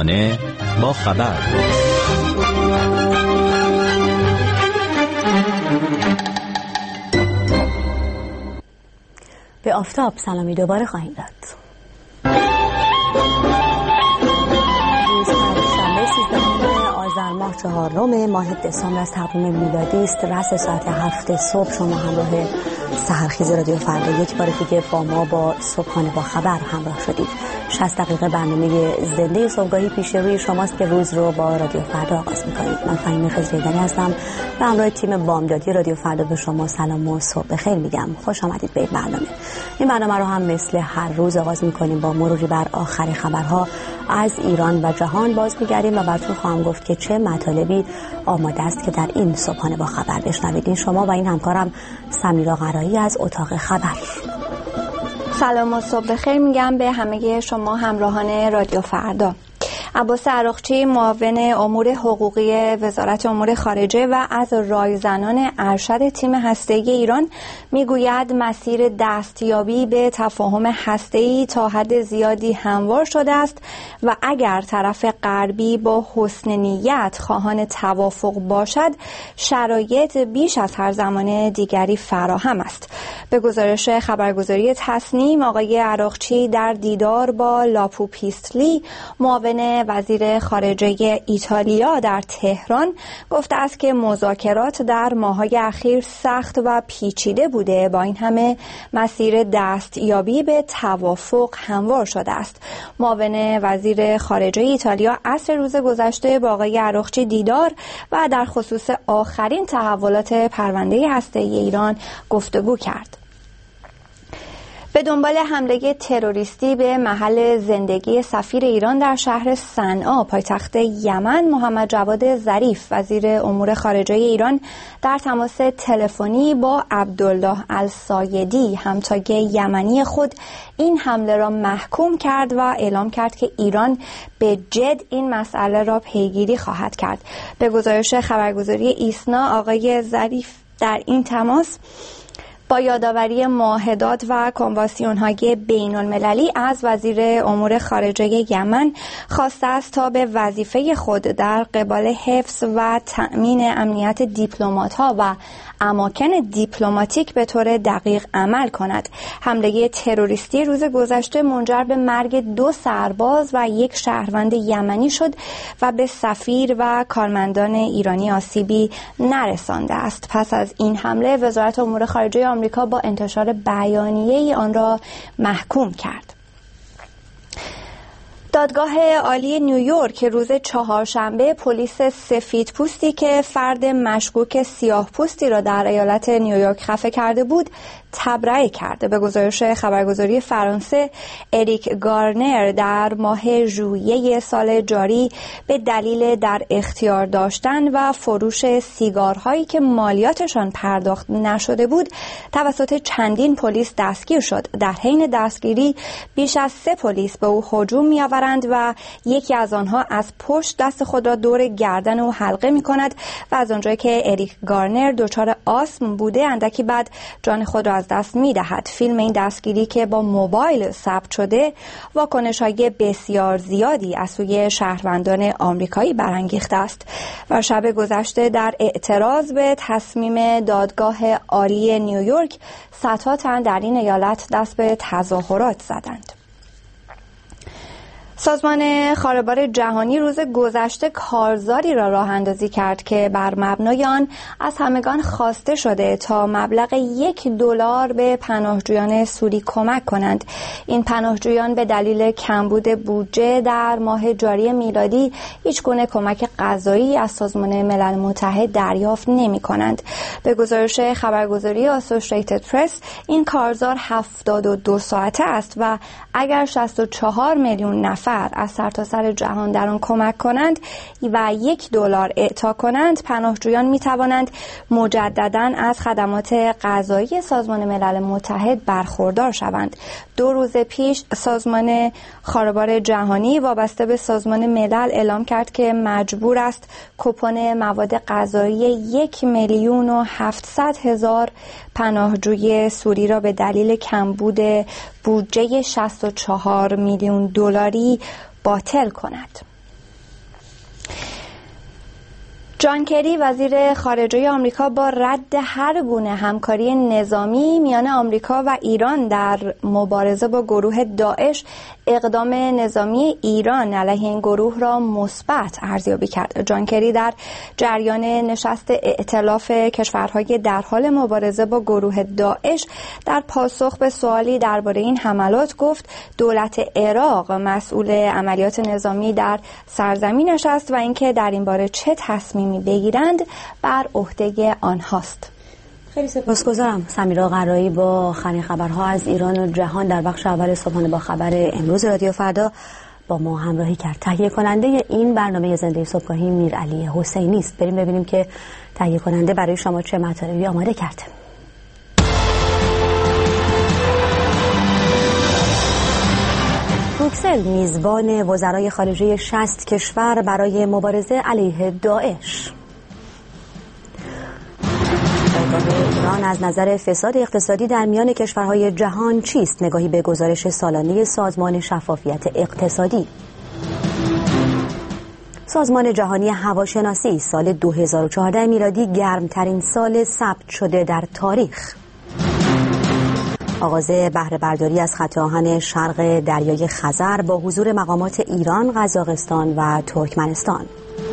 صبحانه با خبر. به آفتاب سلامی دوباره خواهیم داد. آذر ماه 4 ماه دسامبر از تقویم میلادی است. رأس ساعت 7 صبح شما همراه سحرخیز رادیو فردا یک بار دیگه با ما با صبحانه با خبر همراه شدید. 60 دقیقه برنامه زنده صبحگاهی پیش روی شماست که روز رو با رادیو فردا آغاز می‌کنید. من فهیمه خضری‌دانی هستم. به همراه تیم بامدادی رادیو فردا به شما سلام و صبح بخیر میگم. خوش آمدید به این برنامه. این برنامه رو هم مثل هر روز آغاز می‌کنیم با مروری بر آخرین خبرها از ایران و جهان باز می‌گردیم و براتون خواهم گفت که چه مطالبی آماده است که در این صبحانه با خبر بشنوید. این شما و این همکارم سمیرا قرایی از اتاق خبر. سلام و صبح بخیر میگم به همه شما همراهان رادیو فردا. عباس عراقچی معاون امور حقوقی وزارت امور خارجه و از رایزنان ارشد تیم هسته‌ای ایران میگوید مسیر دستیابی به تفاهم هسته‌ای تا حد زیادی هموار شده است و اگر طرف غربی با حسن نیت خواهان توافق باشد شرایط بیش از هر زمان دیگری فراهم است. به گزارش خبرگزاری تصنیم آقای عراقچی در دیدار با لاپو پیستلی معاون وزیر خارجه ایتالیا در تهران گفته است که مذاکرات در ماه‌های اخیر سخت و پیچیده بوده، با این همه مسیر دستیابی به توافق هموار شده است. معاون وزیر خارجه ایتالیا عصر روز گذشته با آقای عراقچی دیدار و در خصوص آخرین تحولات پرونده هسته‌ای ایران گفتگو کرد. به دنبال حمله تروریستی به محل زندگی سفیر ایران در شهر صنعا پایتخت یمن، محمد جواد ظریف وزیر امور خارجه ایران در تماس تلفنی با عبدالله السایدی همتای یمنی خود این حمله را محکوم کرد و اعلام کرد که ایران به جد این مسئله را پیگیری خواهد کرد. به گزارش خبرگزاری ایسنا آقای ظریف در این تماس با یادآوری معاهدات و کنوانسیون‌های بین‌المللی از وزیر امور خارجه یمن خواسته است تا به وظیفه خود در قبال حفظ و تأمین امنیت دیپلمات‌ها و اماکن دیپلماتیک به طور دقیق عمل کند. حمله تروریستی روز گذشته منجر به مرگ 2 سرباز و 1 شهروند یمنی شد و به سفیر و کارمندان ایرانی آسیبی نرسانده است. پس از این حمله وزارت امور خارجه آمریکا با انتشار بیانیه‌ای آن را محکوم کرد. دادگاه عالی نیویورک روز چهارشنبه پلیس سفیدپوستی که فرد مشکوک سیاه‌پوستی را در ایالت نیویورک خفه کرده بود تبرئه کرده. به گزارش خبرگزاری فرانسه اریک گارنر در ماه ژوئیه سال جاری به دلیل در اختیار داشتن و فروش سیگارهایی که مالیاتشان پرداخت نشده بود توسط چندین پلیس دستگیر شد. در حین دستگیری بیش از 3 پلیس به او هجوم می‌آورند و یکی از آنها از پشت دست خود را دور گردن او حلقه می‌کند و از آنجایی که اریک گارنر دچار آسم بوده اندکی بعد جان خود را از دست می‌دهد. فیلم این دستگیری که با موبایل ثبت شده واکنش‌های بسیار زیادی از سوی شهروندان آمریکایی برانگیخته است و شب گذشته در اعتراض به تصمیم دادگاه عالی نیویورک صدها تن در این ایالت دست به تظاهرات زدند. سازمان خاربار جهانی روز گذشته کارزاری را راه اندازی کرد که بر مبنای آن از همگان خواسته شده تا مبلغ $1 به پناهجویان سوری کمک کنند. این پناهجویان به دلیل کمبود بودجه در ماه جاری میلادی هیچگونه کمک غذایی از سازمان ملل متحد دریافت نمی کنند. به گزارش خبرگزاری آسوشیتد پرس این کارزار 72 ساعته است و اگر 64 میلیون نفر از سرتاسر جهان در آن کمک کنند و $1 اعطا کنند پناهجویان می توانند مجدداً از خدمات غذایی سازمان ملل متحد برخوردار شوند. 2 روز پیش سازمان خاربار جهانی وابسته به سازمان ملل اعلام کرد که مجبور است کوپن مواد غذایی 1,700,000 پناهجوی سوری را به دلیل کمبود بودجه $64 میلیون باطل کند. جان کری وزیر خارجه آمریکا با رد هر گونه همکاری نظامی میان آمریکا و ایران در مبارزه با گروه داعش اقدام نظامی ایران علیه این گروه را مثبت ارزیابی کرد. جان کری در جریان نشست ائتلاف کشورهای در حال مبارزه با گروه داعش در پاسخ به سوالی درباره این حملات گفت دولت عراق مسئول عملیات نظامی در سرزمینش است و اینکه در این باره چه تصمیمی بگیرند بر عهده آنهاست. خیلی سپاسگزارم. سمیرا قرایی با آخرین خبرها از ایران و جهان در بخش اول صبحانه با خبر امروز رادیو فردا با ما همراهی کرد. تهیه کننده این برنامه زنده صبحگاهی میرعلی حسینی است. بریم ببینیم که تهیه کننده برای شما چه مطالبی آماده کرده. بروکسل میزبان وزرای خارجه 60 کشور برای مبارزه علیه داعش. ایران از نظر فساد اقتصادی در میان کشورهای جهان چیست؟ نگاهی به گزارش سالانه سازمان شفافیت اقتصادی. سازمان جهانی هواشناسی سال 2014 میلادی گرمترین سال ثبت شده در تاریخ. آغاز بهره برداری از خط آهن شرق دریای خزر با حضور مقامات ایران، قزاقستان و ترکمنستان.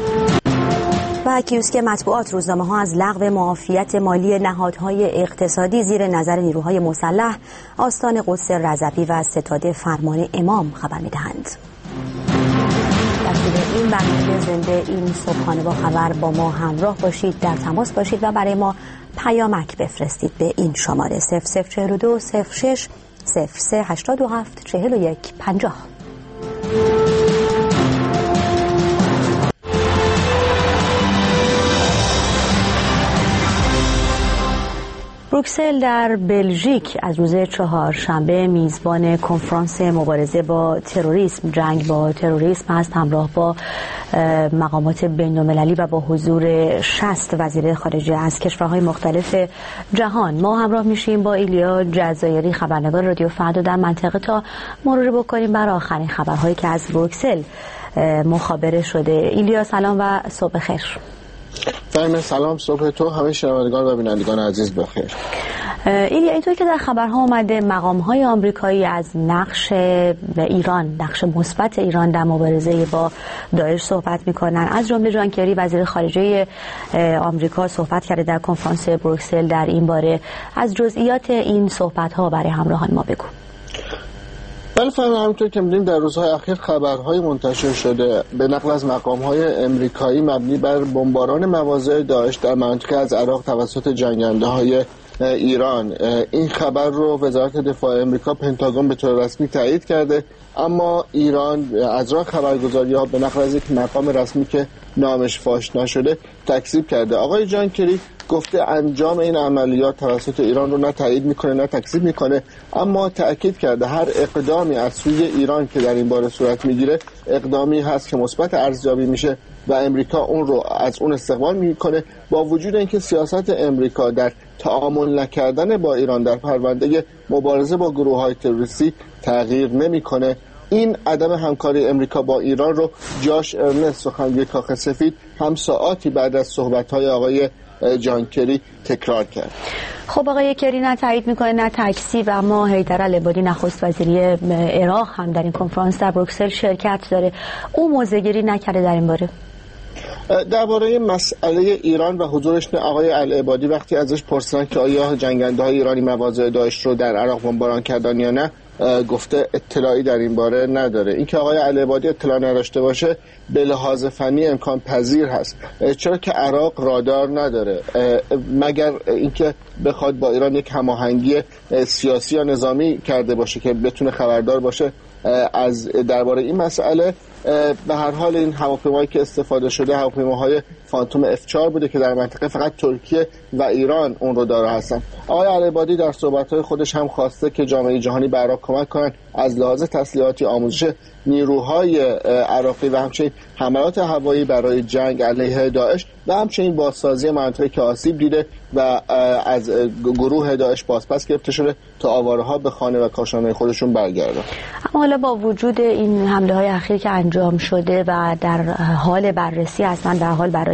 و کیوسک مطبوعات روزنامه‌ها از لغو معافیت مالی نهادهای اقتصادی زیر نظر نیروهای مسلح آستان قدس رضوی و ستاد فرمان امام خبر می‌دهند. در طول این برنامه زنده این صبحانه با خبر با ما همراه باشید، در تماس باشید و برای ما پیامک بفرستید به این شماره 0042 06 03 87 41 50. بروکسل در بلژیک از روز چهارشنبه میزبان کنفرانس مبارزه با تروریسم، جنگ با تروریسم است، همراه با مقامات بین‌المللی و با حضور 60 وزیر خارجه از کشورهای مختلف جهان. ما همراه میشیم با ایلیا جزایری خبرنگار رادیو فردا در منطقه تا مرور بکنیم بر آخرین خبرهایی که از بروکسل مخابره شده. ایلیا سلام و صبح خیر. سلام، صبح تو همه شنوندگان و بینندگان عزیز بخیر. ایلیا، اینطور که در خبرها اومده مقام‌های آمریکایی از نقش ایران، نقش مثبت ایران در مبارزه با داعش صحبت می‌کنن. از جمله جان کری وزیر خارجه آمریکا صحبت کرده در کنفرانس بروکسل در این باره. از جزئیات این صحبت‌ها برای همراهان ما بگو. بله فهم، همونطور که می‌دونیم در روزهای اخیر خبرهای منتشر شده به نقل از مقام‌های امریکایی مبنی بر بمباران مواضع داعش در منطقه از عراق توسط جنگنده‌های ایران. این خبر رو وزارت دفاع امریکا، پنتاگون، به طور رسمی تایید کرده، اما ایران از راه خبرگزاری‌ها به نقل از یک مقام رسمی که نامش فاش نشده تکذیب کرده. آقای جان کری گفته انجام این عملیات توسط ایران رو نه تایید میکنه نه تکذیب میکنه، اما تأکید کرده هر اقدامی از سوی ایران که در این باره صورت میگیره اقدامی هست که مثبت ارزیابی میشه و امریکا اون رو از اون استقبال میکنه، با وجود اینکه سیاست امریکا در تعامل نکردن با ایران در پرونده مبارزه با گروه‌های تروریستی تغییر نمیکنه. این عدم همکاری امریکا با ایران رو جاش ارنست، سخنگوی کاخ سفید، هم ساعاتی بعد از صحبت‌های آقای جان کری تکرار کرد. خب آقای کری نه تایید میکنه نه تکذیب، و اما حیدر العبادی نخست وزیری عراق هم در این کنفرانس در بروکسل شرکت داره. او موضع‌گیری نکرده در این باره. درباره مسئله ایران و حضورش آقای العبادی وقتی ازش پرسیدن که آیا جنگنده‌های ایرانی مواضع داعش رو در عراق بمباران کردن یا نه، گفته اطلاعی در این باره نداره. اینکه آقای العبادی اطلاع نداشته باشه به لحاظ فنی امکان پذیر هست، چرا که عراق رادار نداره، مگر اینکه بخواد با ایران یک هماهنگی سیاسی یا نظامی کرده باشه که بتونه خبردار باشه از درباره این مسئله. به هر حال این هواپیمایی که استفاده شده هواپیماهای فانتوم F4 بوده که در منطقه فقط ترکیه و ایران اون رو داره هستن. آقای العبادی در صحبت‌های خودش هم خواسته که جامعه جهانی به عراق کمک کنند از لحاظ تسلیحاتی، آموزش نیروهای عراقی و همچنین حملات هوایی برای جنگ علیه داعش و همچنین بازسازی منطقه که آسیب دیده و از گروه داعش بازپس گرفته شده تا آواره‌ها به خانه و کاشانه خودشون برگردن. اما حالا با وجود این حمله های اخیر که انجام شده و در حال بررسی هستن، در حال برای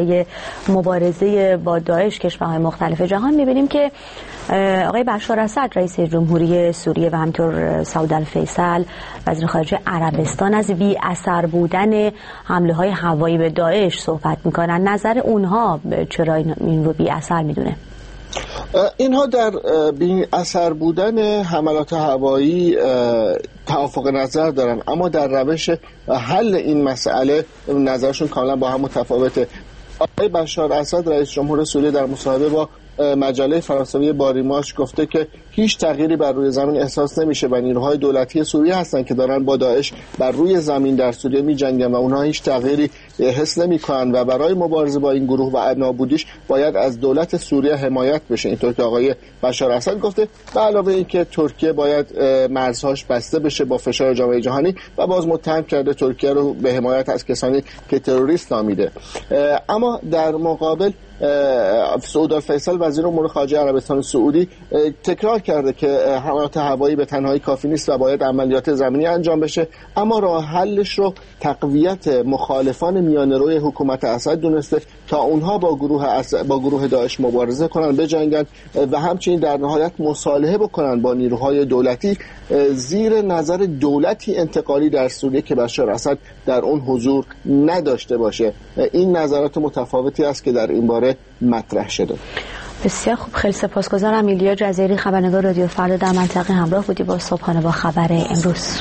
برای مبارزه با داعش کشورهای مختلف جهان، می‌بینیم که آقای بشار اسد رئیس جمهوری سوریه و همینطور سعود الفیصل وزیر خارجه عربستان از بی اثر بودن حمله‌های هوایی به داعش صحبت می‌کنن. نظر اونها چرا این رو بی اثر می‌دونه؟ اینها در بی اثر بودن حملات هوایی توافق نظر دارن، اما در روش حل این مسئله نظرشون کاملا با هم متفاوته. آقای بشار اسد رئیس جمهور سوریه در مصاحبه با مجله فرانسوی باریماش گفته که هیچ تغییری بر روی زمین احساس نمیشه و نیروهای دولتی سوریه هستن که دارن با داعش بر روی زمین در سوریه میجنگن و اونها هیچ تغییری حس نمیکنن و برای مبارزه با این گروه و نابودیش باید از دولت سوریه حمایت بشه، اینطور که آقای بشار اسد گفته. به علاوه اینکه ترکیه باید مرزهاش بسته بشه با فشار جامعه جهانی و باز متهم کرده ترکیه رو به حمایت از کسانی که تروریست نامیده. اما در مقابل سعود الفیصل وزیر امور خارجه عربستان سعودی تکرار کرده که حملات هوایی به تنهایی کافی نیست و باید عملیات زمینی انجام بشه، اما راه حلش رو تقویت مخالفان میانه‌روی حکومت اسد دونسته تا اونها با گروه داعش مبارزه کنن، بجنگن و همچنین در نهایت مصالحه بکنن با نیروهای دولتی زیر نظر دولتی انتقالی در سوریه که بشار اسد در اون حضور نداشته باشه. این نظرات متفاوتی است که در این باره مطرح شده. بسیار خوب، خیلی سپاسگزارم. ایلیا جزیری، خبرنگار رادیو فردا، در منطقه همراه بودی با صبحانه با خبر امروز.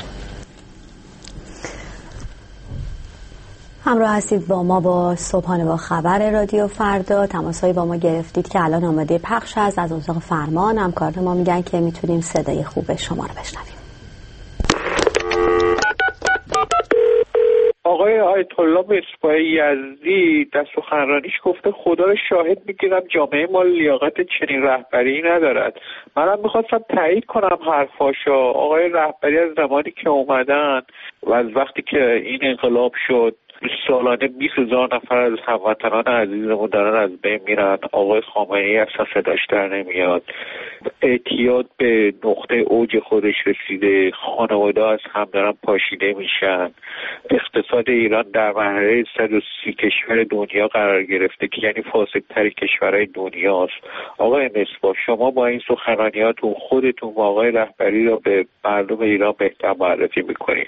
همراه هستید با ما با صبحانه با خبر رادیو فردا. تماسایی با ما گرفتید که الان آماده پخش هست. از اتاق فرمان همکاران ما میگن که میتونیم صدای خوب شما رو بشنویم. آقای آیت الله مصباح یزدی در سخنرانیش گفته خدا رو شاهد میگیرم جامعه ما لیاقت چنین رهبری ندارد. منم میخواستم تایید کنم حرفاشو. آقای رهبری از زمانی که اومدن و از وقتی که این انقلاب شد سالانه 20,000 نفر از هموطنان عزیزمون دارن از بین میرن. آقای خامنه‌ای اصلا صداش در نمیاد. اعتیاد به نقطه اوج خودش رسیده. خانواده از هم دارن پاشیده میشن. اقتصاد ایران در مرحله 130 کشور دنیا قرار گرفته که یعنی فاسدترین کشورهای دنیاست. آقای مصباح، شما با این سخنرانیاتون خودتون و آقای رهبری را به مردم ایران بهتر معرفی میکنید.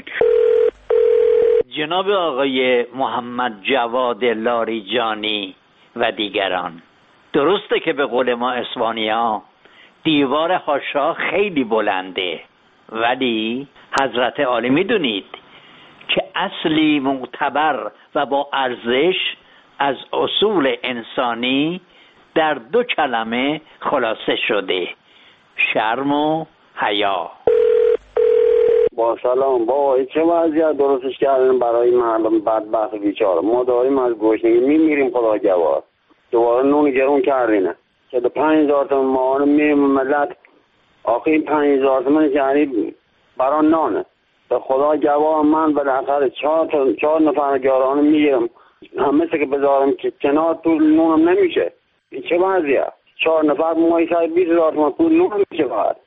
جناب آقای محمد جواد لاریجانی و دیگران، درسته که به قول ما اسپانیا دیوار حاشا خیلی بلنده، ولی حضرت عالی میدونید که اصلی معتبر و با ارزش از اصول انسانی در 2 کلمه خلاصه شده: شرم و حیا. با سلام، با چه وضعیت درستش کردن برای مردم بدبخت بیچاره؟ ما داریم از گشنگی میمیریم. خدا جواد دوباره نون گرون کردینه که 5,000 تومان ماهانه میریم ملت. آخه این 5,000 تومان یعنی برای نانه. به خدا جواد من بالاخره 4 نفر گارانه میگیرم، همه که بذارم که کنار تو نونم نمیشه. این چه وضعیت؟ 4 نفر ماهی سر 20,000 تومان پول نون نمیشه. باید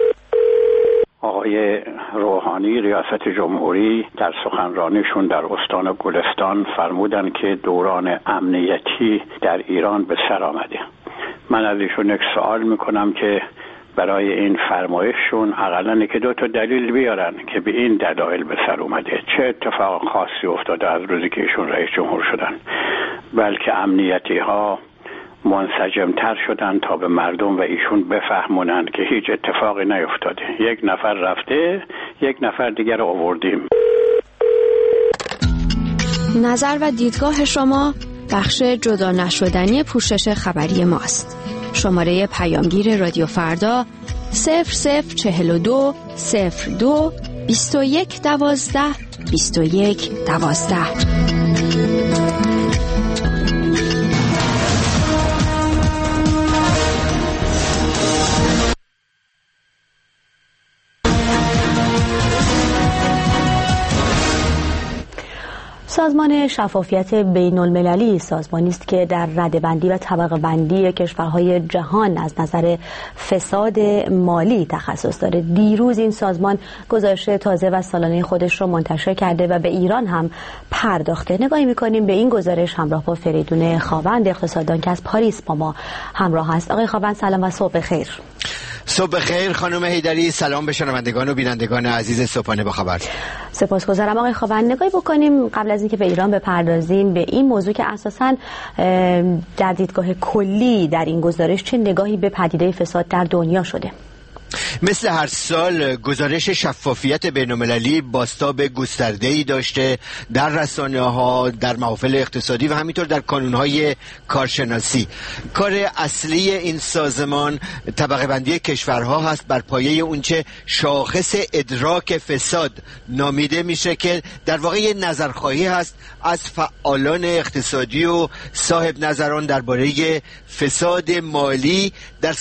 آقای روحانی ریاست جمهوری در سخنرانیشون در استان گلستان فرمودن که دوران امنیتی در ایران به سر آمده. من از ایشون یک سوال میکنم که برای این فرمایششون اقلن که 2 تا دلیل بیارن که به این دلایل به سر اومده. چه اتفاق خاصی افتاده از روزی که ایشون رئیس جمهور شدن؟ بلکه امنیتی ها منسجمتر شدن تا به مردم و ایشون بفهمونن که هیچ اتفاقی نیفتاده. 1 نفر رفته، 1 نفر دیگر رو آوردیم. نظر و دیدگاه شما بخش جدا نشدنی پوشش خبری ماست. شماره پیامگیر رادیو فردا 0042 02 21 12 21 12. سازمان شفافیت بین المللی سازمانی است که در رده‌بندی و طبقه بندی کشورهای جهان از نظر فساد مالی تخصص داره. دیروز این سازمان گزارش تازه و سالانه خودش رو منتشر کرده و به ایران هم پرداخته. نگاهی می‌کنیم به این گزارش همراه با فریدون خاوند اقتصاددان که از پاریس با ما همراه است. آقای خاوند سلام و صبح بخیر. صبح بخیر خانم حیدری، سلام به شنوندگان و بینندگان عزیز صبحانه با خبر. سپاسگزارم آقای خاوند. نگاهی بکنیم قبل از اینکه به ایران بپردازیم به این موضوع که اساساً در دیدگاه کلی در این گزارش چه نگاهی به پدیده فساد در دنیا شده؟ مثل هر سال گزارش شفافیت بین‌المللی بازتاب گسترده‌ای داشته در رسانه‌ها، در محافل اقتصادی و همینطور در کانون‌های کارشناسی. کار اصلی این سازمان طبقه بندی کشورها هست بر پایه اونچه شاخص ادراک فساد نامیده میشه که در واقع نظرخواهی هست از فعالان اقتصادی و صاحب نظران درباره فساد مالی در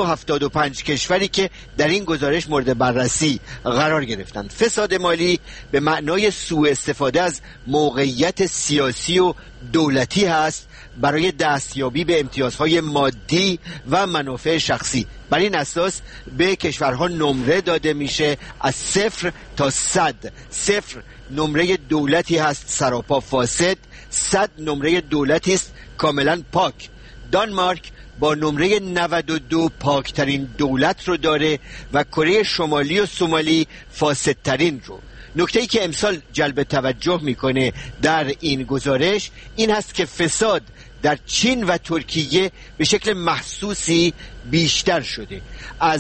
175 کشوری که در این گزارش مورد بررسی قرار گرفتند. فساد مالی به معنای سوء استفاده از موقعیت سیاسی و دولتی هست برای دستیابی به امتیازهای مادی و منافع شخصی. بر این اساس به کشورها نمره داده میشه از 0 تا 100. 0 نمره دولتی هست سراپا فاسد، 100 نمره دولتی است کاملا پاک. دانمارک با نمره 92 پاکترین دولت رو داره و کره شمالی و سومالی فاسدترین رو. نکته‌ای که امسال جلب توجه میکنه در این گزارش این هست که فساد در چین و ترکیه به شکل محسوسی بیشتر شده. از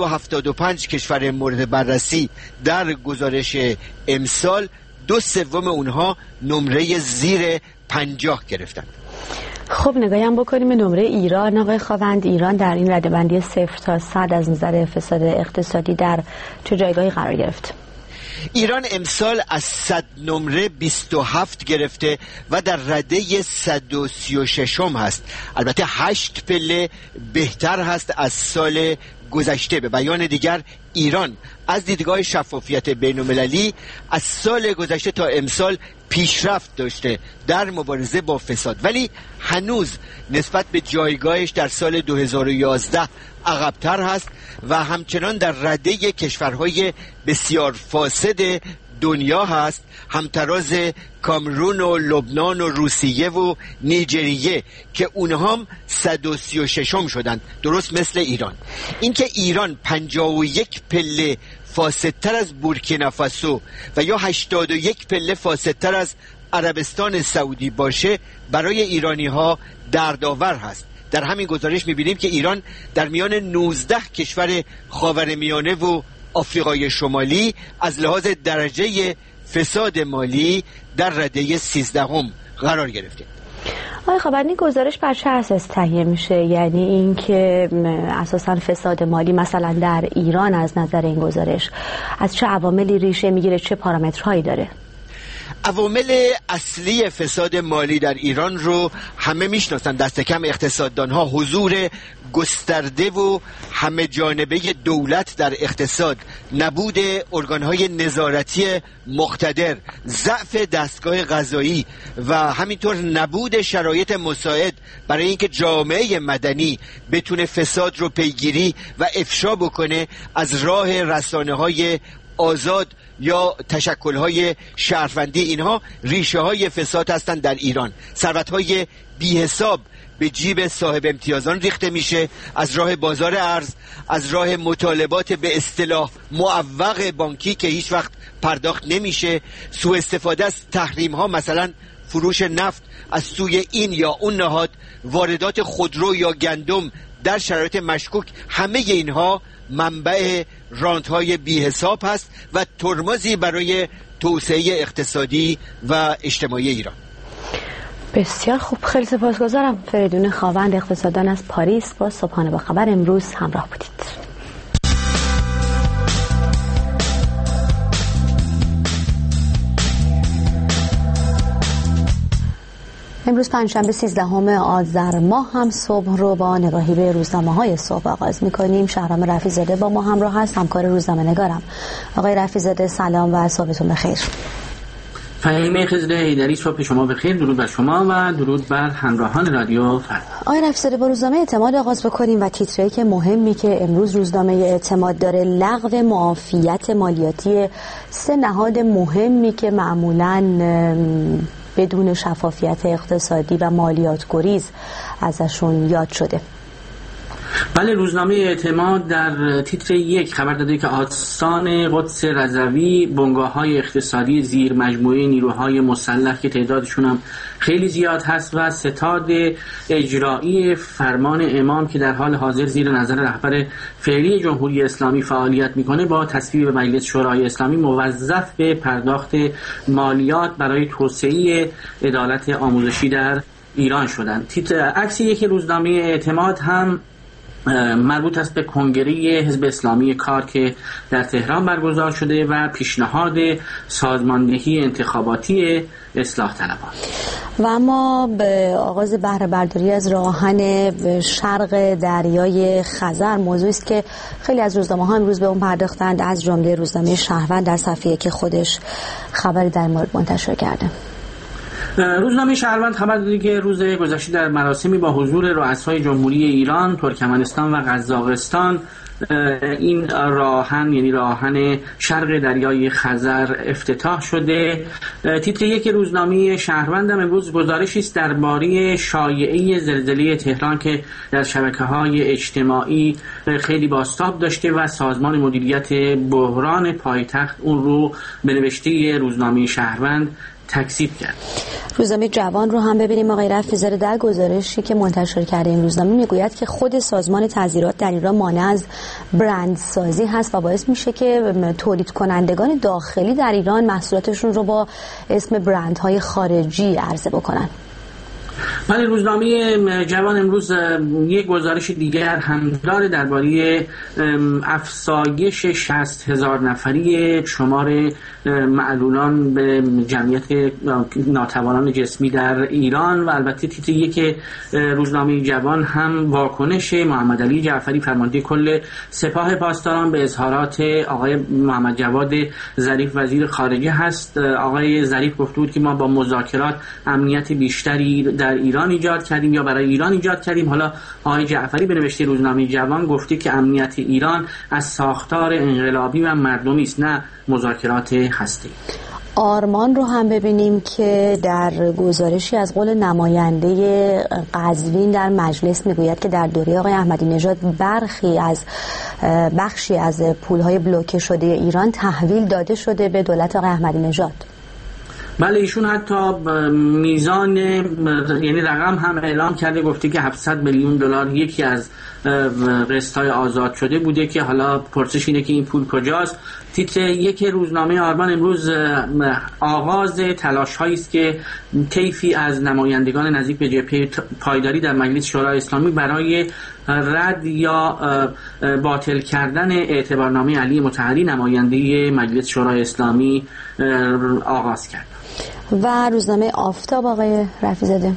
175 کشور مورد بررسی در گزارش امسال 2/3 اونها نمره زیر 50 گرفتند. خب نگاهی هم بکنیم به نمره ایران. آقای خاوند، ایران در این رده‌بندی 0 تا 100 از نظر فساد اقتصادی در چه جایگاهی قرار گرفت؟ ایران امسال از 100 نمره 27 گرفته و در رده 136 هست. البته 8 پله بهتر هست از سال گذشته. به بیان دیگر ایران از دیدگاه شفافیت بین‌المللی از سال گذشته تا امسال پیشرفت داشته در مبارزه با فساد، ولی هنوز نسبت به جایگاهش در سال 2011 عقب‌تر هست و همچنان در رده کشورهای بسیار فاسد دنیا هست، همتراز کامرون و لبنان و روسیه و نیجریه که اونها هم 136 شدند، درست مثل ایران. اینکه ایران 51 پله فاسدتر از بورکینافاسو و یا 81 پله فاسدتر از عربستان سعودی باشه برای ایرانی ها دردآور هست. در همین گزارش میبینیم که ایران در میان 19 کشور خاورمیانه و آفریقای شمالی از لحاظ درجه فساد مالی در رده 13 قرار گرفته. آقای خاوند، این گزارش بر چه اساس تهیه میشه؟ یعنی اینکه اساساً فساد مالی مثلا در ایران از نظر این گزارش از چه عواملی ریشه میگیره، چه پارامترهایی داره؟ عوامل اصلی فساد مالی در ایران رو همه میشناسن، دست کم اقتصاددانها. حضور گسترده و همه جانبه دولت در اقتصاد، نبود ارگانهای نظارتی مقتدر، ضعف دستگاه قضایی و همینطور نبود شرایط مساعد برای اینکه جامعه مدنی بتونه فساد رو پیگیری و افشا بکنه از راه رسانه‌های آزاد یا تشکل‌های شهروندی. اینها ریشه‌های فساد هستند در ایران. ثروت‌های بی‌حساب به جیب صاحب امتیازان ریخته میشه از راه بازار ارز، از راه مطالبات به اصطلاح معوق بانکی که هیچ وقت پرداخت نمیشه، سوء استفاده از تحریم‌ها، مثلا فروش نفت از سوی این یا اون نهاد، واردات خودرو یا گندم در شرایط مشکوک. همه اینها منبع رانت‌های بی‌حساب هست و ترمزی برای توسعه اقتصادی و اجتماعی ایران. بسیار خوب، خیلی سپاسگزارم. فریدون خاوند اقتصاددان از پاریس با صبحانه با خبر امروز همراه بودید. امروز پنجشنبه 13 آذر ماه هم صبح رو با نگاهی به روزنامه‌های صبح آغاز می‌کنیم. شهرام رفیع‌زاده با ما همراه هست، همکار روزنامه‌نگارم. آقای رفیع‌زاده سلام و صبحتون بخیر. فهیمه خضر حیدری، صبح شما بخیر. درود بر شما و درود بر همراهان رادیو فردا. آقای رفیزاده، با روزنامه اعتماد آغاز بکنیم و تیتری که مهمی که امروز روزنامه اعتماد داره لغو معافیت مالیاتی 3 نهاد مهمی که معمولاً بدون شفافیت اقتصادی و مالیات گریز ازشون یاد شده. بله، روزنامه اعتماد در تیتر 1 خبر داده که آستان قدس رضوی بنگاه‌های اقتصادی زیر مجموعه نیروهای مسلح که تعدادشون هم خیلی زیاد هست و ستاد اجرایی فرمان امام که در حال حاضر زیر نظر رهبر فعلی جمهوری اسلامی فعالیت میکنه با تصویب مجلس شورای اسلامی موظف به پرداخت مالیات برای توسعه عدالت آموزشی در ایران شدند. عکس یک روزنامه اعتماد هم مربوط است به کنگره حزب اسلامی کار که در تهران برگزار شده و پیشنهاد سازماندهی انتخاباتی اصلاح طلبان. و اما به آغاز بهره برداری از راهن شرق دریای خزر، موضوعی است که خیلی از روزنامه‌ها امروز به اون پرداختند، از جمله روزنامه شهروند در صفحه‌ای که خودش خبری در مورد منتشر کرده. روزنامه شهروند خبر داده که روز گذشته در مراسمی با حضور رؤسای جمهوری ایران، ترکمنستان و قزاقستان این راهن، یعنی راهن شرق دریای خزر افتتاح شده. تیتر 1 روزنامه شهروند هم امروز گزارشی است درباره شایعه زلزله تهران که در شبکه‌های اجتماعی خیلی بازتاب داشته و سازمان مدیریت بحران پایتخت اون رو به نوشته روزنامه شهروند تکذیب کرد. روزنامه جوان رو هم ببینیم. آقای رفیزاده در گزارشی که منتشر کرده این روزنامه میگوید که خود سازمان تعزیرات در ایران مانع از برندسازی هست و باعث میشه که تولید کنندگان داخلی در ایران محصولاتشون رو با اسم برندهای خارجی عرضه بکنن. بله، روزنامه جوان امروز یک گزارش دیگر هم داره درباره افزایش 60,000 نفری شمار معلولان به جمعیت ناتوانان جسمی در ایران و البته تیتر 1 روزنامه جوان هم واکنش محمد علی جعفری فرمانده کل سپاه پاسداران به اظهارات آقای محمد جواد ظریف وزیر خارجه هست. آقای ظریف گفته بود که ما با مذاکرات امنیت بیشتری در ایران ایجاد کردیم یا برای ایران ایجاد کردیم. حالا آقای جعفری به نوشته روزنامه جوان گفته که امنیت ایران از ساختار انقلابی و مردمی است، نه مذاکرات هسته‌ای. آرمان رو هم ببینیم که در گزارشی از قول نماینده قزوین در مجلس میگوید که در دوره آقای احمدی نژاد بخشی از پولهای بلوکه شده ایران تحویل داده شده به دولت آقای احمدی نژاد. بله، ایشون حتی میزان، یعنی رقم هم اعلام کرده، گفته که 700 میلیون دلار یکی از قسط‌های آزاد شده بوده که حالا پرسش اینه که این پول کجاست. تیتر 1 روزنامه آرمان امروز آغاز تلاش‌هایی است که طیفی از نمایندگان نزدیک به جبهه پایداری در مجلس شورای اسلامی برای رد یا باطل کردن اعتبارنامه علی مطهری نماینده مجلس شورای اسلامی آغاز کرد. و روزنامه آفتاب آقای رفیزاده،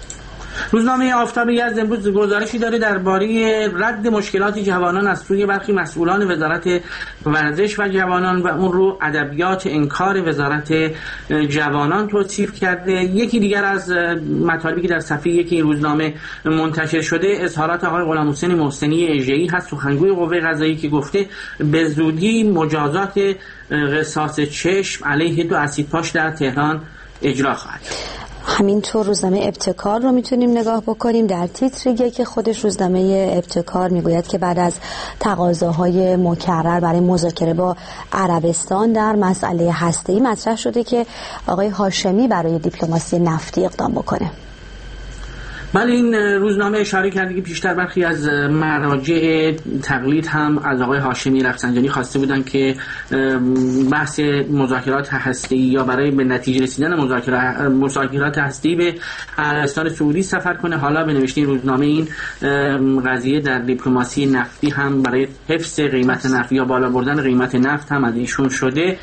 روزنامه آفتاب یزد امروز گزارشی داره درباره رد مشکلات جوانان از سوی برخی مسئولان وزارت ورزش و جوانان و اون رو ادبیات انکار وزارت جوانان توصیف کرده. یکی دیگر از مطالبی که در صفحه 1 روزنامه منتشر شده اظهارات آقای غلامحسین محسنی اژه‌ای هست، سخنگوی قوه قضاییه، که گفته به زودی مجازات قصاص چشم علیه 2 اسیدپاش در تهران اجرا خواهد شد. همینطور روزنامه ابتکار رو میتونیم نگاه بکنیم. در تیتر که خودش روزنامه ابتکار میگوید که بعد از تقاضاهای مکرر برای مذاکره با عربستان در مسئله هسته‌ای مطرح شده که آقای هاشمی برای دیپلماسی نفتی اقدام بکنه. بله، این روزنامه اشاره کرده که پیشتر برخی از مراجع تقلید هم از آقای هاشمی رفسنجانی خواسته بودن که بحث مذاکرات هسته‌ای یا برای به نتیجه رسیدن مذاکرات هسته‌ای به عربستان سعودی سفر کنه. حالا به نوشته روزنامه این قضیه در دیپلماسی نفتی هم برای حفظ قیمت نفت یا بالا بردن قیمت نفت هم از ایشون شده.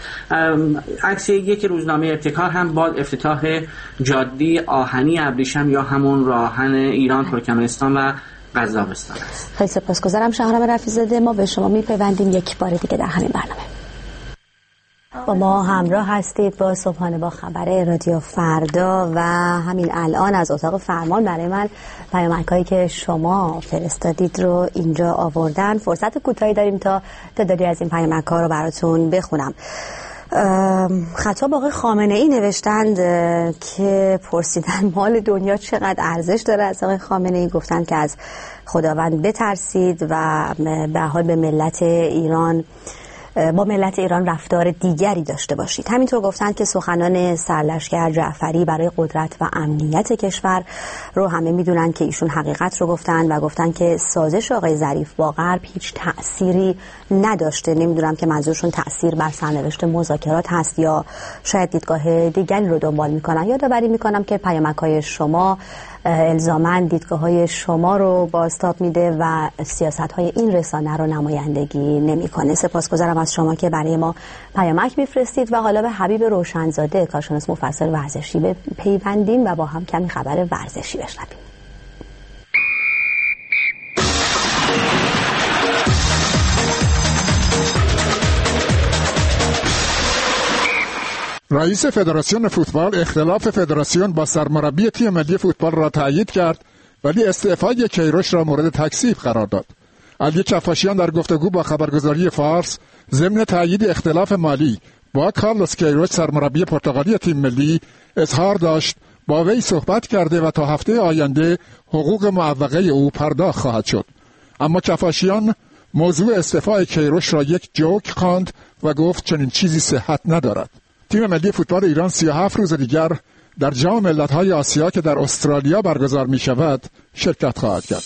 عکس یک روزنامه ابتکار هم با افتتاح جاده آهنی ابریشم یا همون راه ایران، ترکمنستان و قزاقستان است. خیلی سپاسگزارم شهرام رفیزاده. ما به شما میپیوندیم یک بار دیگه در همین برنامه. با ما همراه هستید با صبحانه با خبر رادیو فردا و همین الان از اتاق فرمان برای من پیامک‌هایی که شما فرستادید رو اینجا آوردن. فرصت کوتاهی داریم تا تعدادی از این پیامک‌ها رو براتون بخونم. خطاب آقای خامنه‌ای نوشتند که پرسیدن مال دنیا چقدر ارزش داره. از آقای خامنه‌ای گفتند که از خداوند بترسید و به حال به ملت ایران با ملت ایران رفتار دیگری داشته باشید. همینطور گفتند که سخنان سرلشکر جعفری برای قدرت و امنیت کشور رو همه میدونن که ایشون حقیقت رو گفتن و گفتن که سازش آقای ظریف با غرب هیچ تأثیری نداشته. نمیدونم که منظورشون تأثیر بر سرنوشت مذاکرات هست یا شاید دیدگاه دیگری رو دنبال میکنن. یادآوری میکنم که پیامک‌های شما الزاماً دیدگاه‌های شما رو بازتاب میده و سیاست‌های این رسانه رو نمایندگی نمی‌کنه. سپاسگزارم از شما که برای ما پیامک می‌فرستید و حالا به حبیب روشنزاده کارشناس مفصل ورزشی پیوندیم و با هم کمی خبر ورزشی بشنویم. رئیس فدراسیون فوتبال اختلاف فدراسیون با سرمربی تیم ملی فوتبال را تایید کرد ولی استعفای کیروش را مورد تکذیب قرار داد. علی کفاشیان در گفتگو با خبرگزاری فارس ضمن تایید اختلاف مالی با کارلوس کیروش سرمربی پرتغالی تیم ملی اظهار داشت با وی صحبت کرده و تا هفته آینده حقوق معوقه او پرداخت خواهد شد. اما کفاشیان موضوع استعفای کیروش را یک جوک خواند و گفت چنین چیزی صحت ندارد. تیم ملی فوتبال ایران 37 روز دیگر در جام ملت‌های آسیا که در استرالیا برگزار می‌شود شرکت خواهد کرد.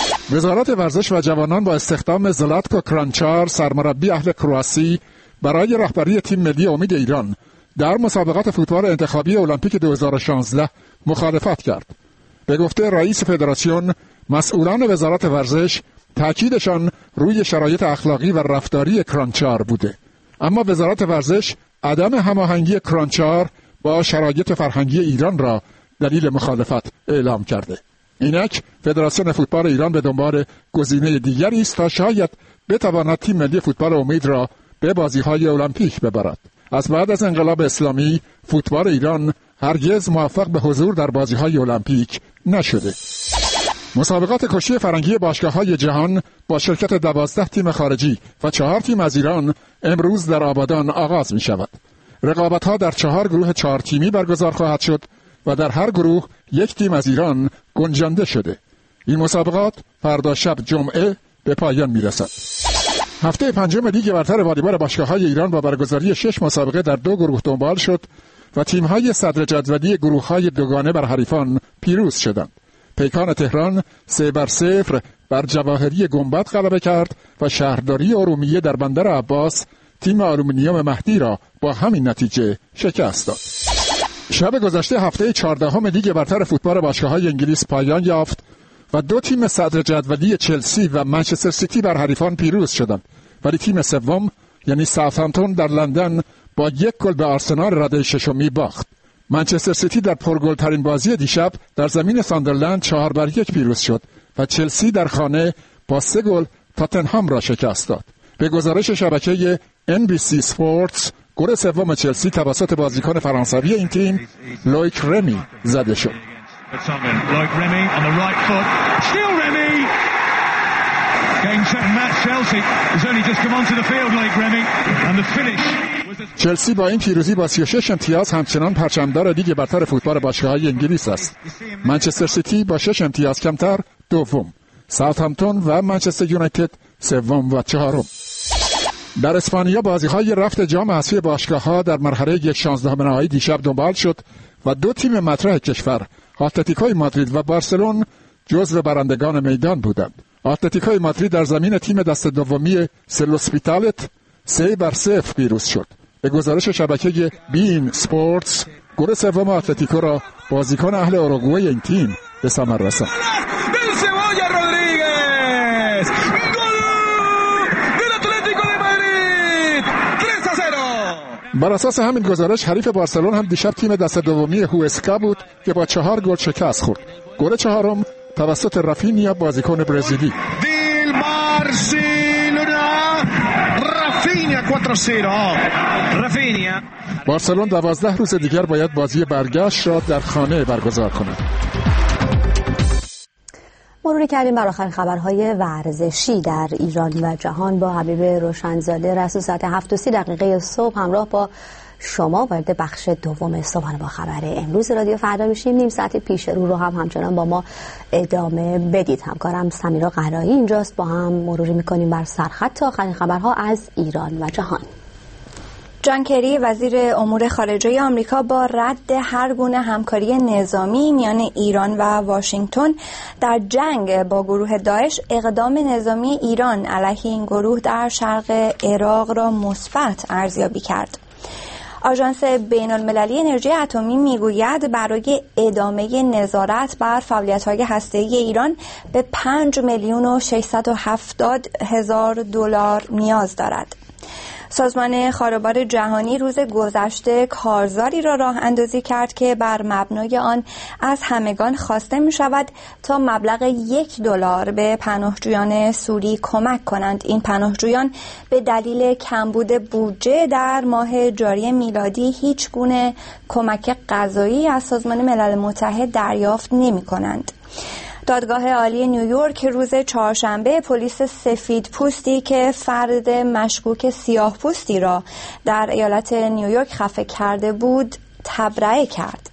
وزارت ورزش و جوانان با استخدام زلاتکو کرانچار سرمربی اهل کرواسی برای رهبری تیم ملی امید ایران در مسابقات فوتبال انتخابی المپیک 2016 مخالفت کرد. به گفته رئیس فدراسیون، مسئولان وزارت ورزش تاکیدشان روی شرایط اخلاقی و رفتاری کرانچار بوده. اما وزارت ورزش عدم هماهنگی کرانچار با شرایط فرهنگی ایران را دلیل مخالفت اعلام کرده. اینک فدراسیون فوتبال ایران به دنبال گزینه دیگری است تا شاید بتواند تیم ملی فوتبال امید را به بازی‌های المپیک ببرد. از بعد از انقلاب اسلامی فوتبال ایران هرگز موفق به حضور در بازی‌های المپیک نشده. مسابقات کشتی فرنگی باشگاه‌های جهان با شرکت 12 تیم خارجی و 4 تیم از ایران امروز در آبادان آغاز می‌شود. رقابت‌ها در 4 گروه 4 تیمی برگزار خواهد شد و در هر گروه یک تیم از ایران گنجانده شده. این مسابقات فردا شب جمعه به پایان می‌رسد. هفته پنجم لیگ برتر والیبال باشگاه‌های ایران با برگزاری 6 مسابقه در 2 گروه دنبال شد و تیم‌های صدر جدولی گروه‌های دوگانه بر حریفان پیروز شدند. پیکان تهران 3-0 بر جواهری گنبد غلبه کرد و شهرداری ارومیه در بندر عباس تیم آلومینیوم مهدی را با همین نتیجه شکست داد. شب گذشته هفته 14 لیگ برتر فوتبال باشگاه‌های انگلیس پایان یافت و 2 تیم صدر جدولی چلسی و منچستر سیتی بر حریفان پیروز شدند، ولی تیم سوم یعنی ساوثهامپتون در لندن با 1 گل به آرسنال رده ششمی باخت. منچستر سیتی در پرگل‌ترین بازی دیشب در زمین ساندرلند 4-1 پیروز شد و چلسی در خانه با 3 گل تاتنهام را شکست داد. به گزارش شبکه NBC Sports گل سوم چلسی توسط بازیکن فرانسوی این تیم لویک رمی زده شد. چلسی با این پیروزی با 36 امتیاز همچنان پرچمدار لیگ برتر فوتبال باشگاه‌های انگلیس است. منچستر سیتی با 6 امتیاز کمتر دوم، ساوثهامپتون و منچستر یونایتد سوم و چهارم. در اسپانیا بازی‌های رفت جام حذفی باشگاه‌ها در مرحله 1/16 نهایی دیشب دنبال شد و 2 تیم مطرح کشور اتلتیکوی مادرید و بارسلون جزو برندگان میدان بودند. اتلتیکوی مادرید در زمین تیم دست دومی سلوسپیتالت 3-0 پیروز شد. به گزارش شبکه بین سپورتس گل سوم اتلتیکو را بازیکن اهل اوروگوئه این تیم به ثمر رساند. بر اساس همین گزارش حریف بارسلون هم دیشب تیم دست دومی هوسکا بود که با 4 گل شکست خورد. گل چهارم توسط رافینیا بازیکن برزیلی. بارسلون 12 روز دیگر باید بازی برگشت را در خانه برگزار کند. مروری کردیم بر آخرین خبرهای ورزشی در ایران و جهان با حبیب روشنزاده. رسول ساعت 7:30 صبح همراه با شما وارد بخش دوم صبحانه با خبر امروز رادیو فردا میشیم. نیم ساعت پیش رو هم همچنان با ما ادامه بدید. همکارم سمیرا قرایی اینجاست، با هم مروری میکنیم بر سرخط آخرین خبرها از ایران و جهان. جان کری وزیر امور خارجه آمریکا با رد هر گونه همکاری نظامی میان ایران و واشنگتن در جنگ با گروه داعش، اقدام نظامی ایران علیه این گروه در شرق عراق را مثبت ارزیابی کرد. آژانس بین‌المللی انرژی اتمی میگوید برای ادامه نظارت بر فعالیت‌های هسته‌ای ایران به 5,670,000 دلار نیاز دارد. سازمان خاروبار جهانی روز گذشته کارزاری را راه اندازی کرد که بر مبنای آن از همگان خواسته می شود تا مبلغ $1 به پناهجویان سوری کمک کنند. این پناهجویان به دلیل کمبود بودجه در ماه جاری میلادی هیچ گونه کمک غذایی از سازمان ملل متحد دریافت نمی کنند. دادگاه عالی نیویورک روز چهارشنبه پلیس سفید پوستی که فرد مشکوک سیاه پوستی را در ایالت نیویورک خفه کرده بود تبرئه کرد.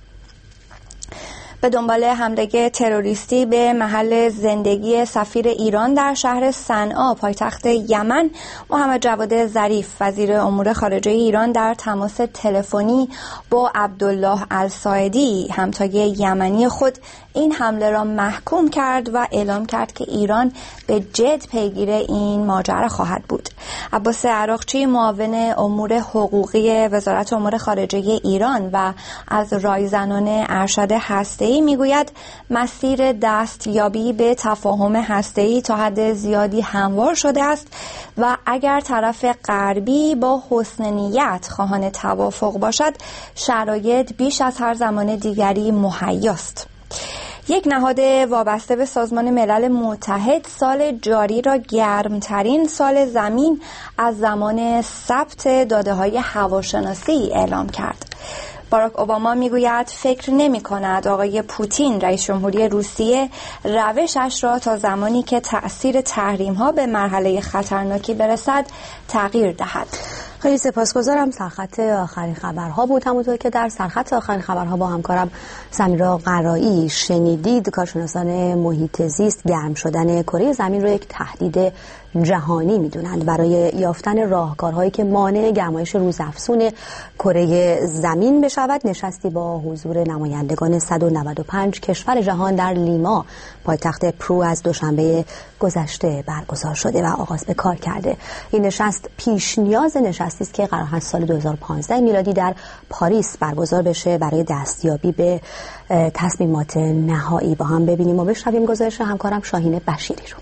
به دنبال حمله تروریستی به محل زندگی سفیر ایران در شهر صنعا پایتخت یمن، محمد جواد ظریف وزیر امور خارجه ایران در تماس تلفنی با عبدالله الساعدی همتای یمنی خود این حمله را محکوم کرد و اعلام کرد که ایران به جد پیگیر این ماجرا خواهد بود. عباس عراقچی معاون امور حقوقی وزارت امور خارجه ایران و از رایزنان ارشد هسته‌ای میگوید مسیر دستیابی به تفاهم هسته‌ای تا حد زیادی هموار شده است و اگر طرف غربی با حسن نیت خواهان توافق باشد، شرایط بیش از هر زمان دیگری مهیاست. یک نهاد وابسته به سازمان ملل متحد سال جاری را گرمترین سال زمین از زمان ثبت داده‌های هواشناسی اعلام کرد. باراک اوباما میگوید فکر نمی کند آقای پوتین رئیس جمهوری روسیه روشش را تا زمانی که تأثیر تحریم ها به مرحله خطرناکی برسد تغییر دهد. خیلی سپاسگزارم. سرخط آخرین خبرها بود. همونطور که در سرخط آخرین خبرها با همکارم سمیرا قرایی شنیدید، کارشناسان محیط زیست گرم شدن کره زمین رو یک تهدید جهانی میدونند. برای یافتن راهکارهایی که مانع گرمایش روزافزون کره زمین بشود، نشستی با حضور نمایندگان 195 کشور جهان در لیما پایتخت پرو از دوشنبه گذشته برگزار شده و آغاز به کار کرده. این نشست پیش نیاز نشستی است که قرار هست سال 2015 میلادی در پاریس برگزار بشه برای دستیابی به تصمیمات نهایی. با هم ببینیم و بشنویم گزارش همکارم شاهین بشیری رو.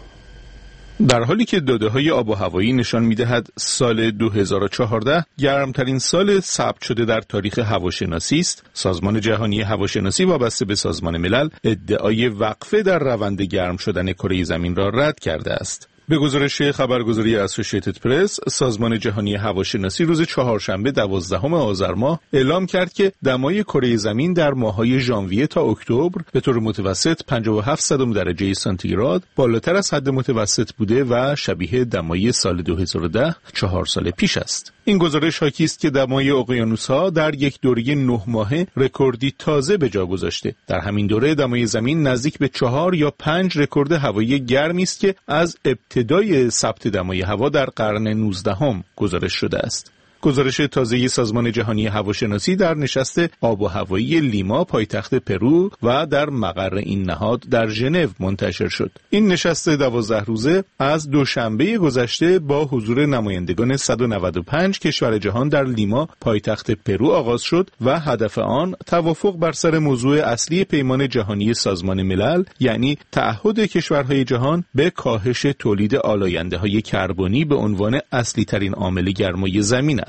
در حالی که داده‌های آب و هوایی نشان می‌دهد سال 2014 گرمترین سال ثبت شده در تاریخ هواشناسی است، سازمان جهانی هواشناسی وابسته به سازمان ملل ادعای وقفه در روند گرم شدن کره زمین را رد کرده است. به گزارش خبرگزاری اسوسییتد پرس، سازمان جهانی هواشناسی روز چهارشنبه 12 آذر ماه اعلام کرد که دمای کره زمین در ماه‌های ژانویه تا اکتبر به طور متوسط 57 درجه سانتیگراد بالاتر از حد متوسط بوده و شبیه دمای سال 2010 4 سال پیش است. این گزارش حاکی است که دمای اقیانوس‌ها در یک دوره 9 ماهه رکوردی تازه به جا گذاشته. در همین دوره دمای زمین نزدیک به 4 یا 5 رکورد هوایی گرمی است که از ابتدای ثبت دمای هوا در قرن 19 گزارش شده است. گزارش تازه سازمان جهانی هواشناسی در نشست آب و هوایی لیما پایتخت پرو و در مقر این نهاد در ژنو منتشر شد. این نشست 12 روزه از دوشنبه گذشته با حضور نمایندگان 195 کشور جهان در لیما پایتخت پرو آغاز شد و هدف آن توافق بر سر موضوع اصلی پیمان جهانی سازمان ملل، یعنی تعهد کشورهای جهان به کاهش تولید آلاینده‌های کربنی به عنوان اصلی ترین عامل گرمای زمین است.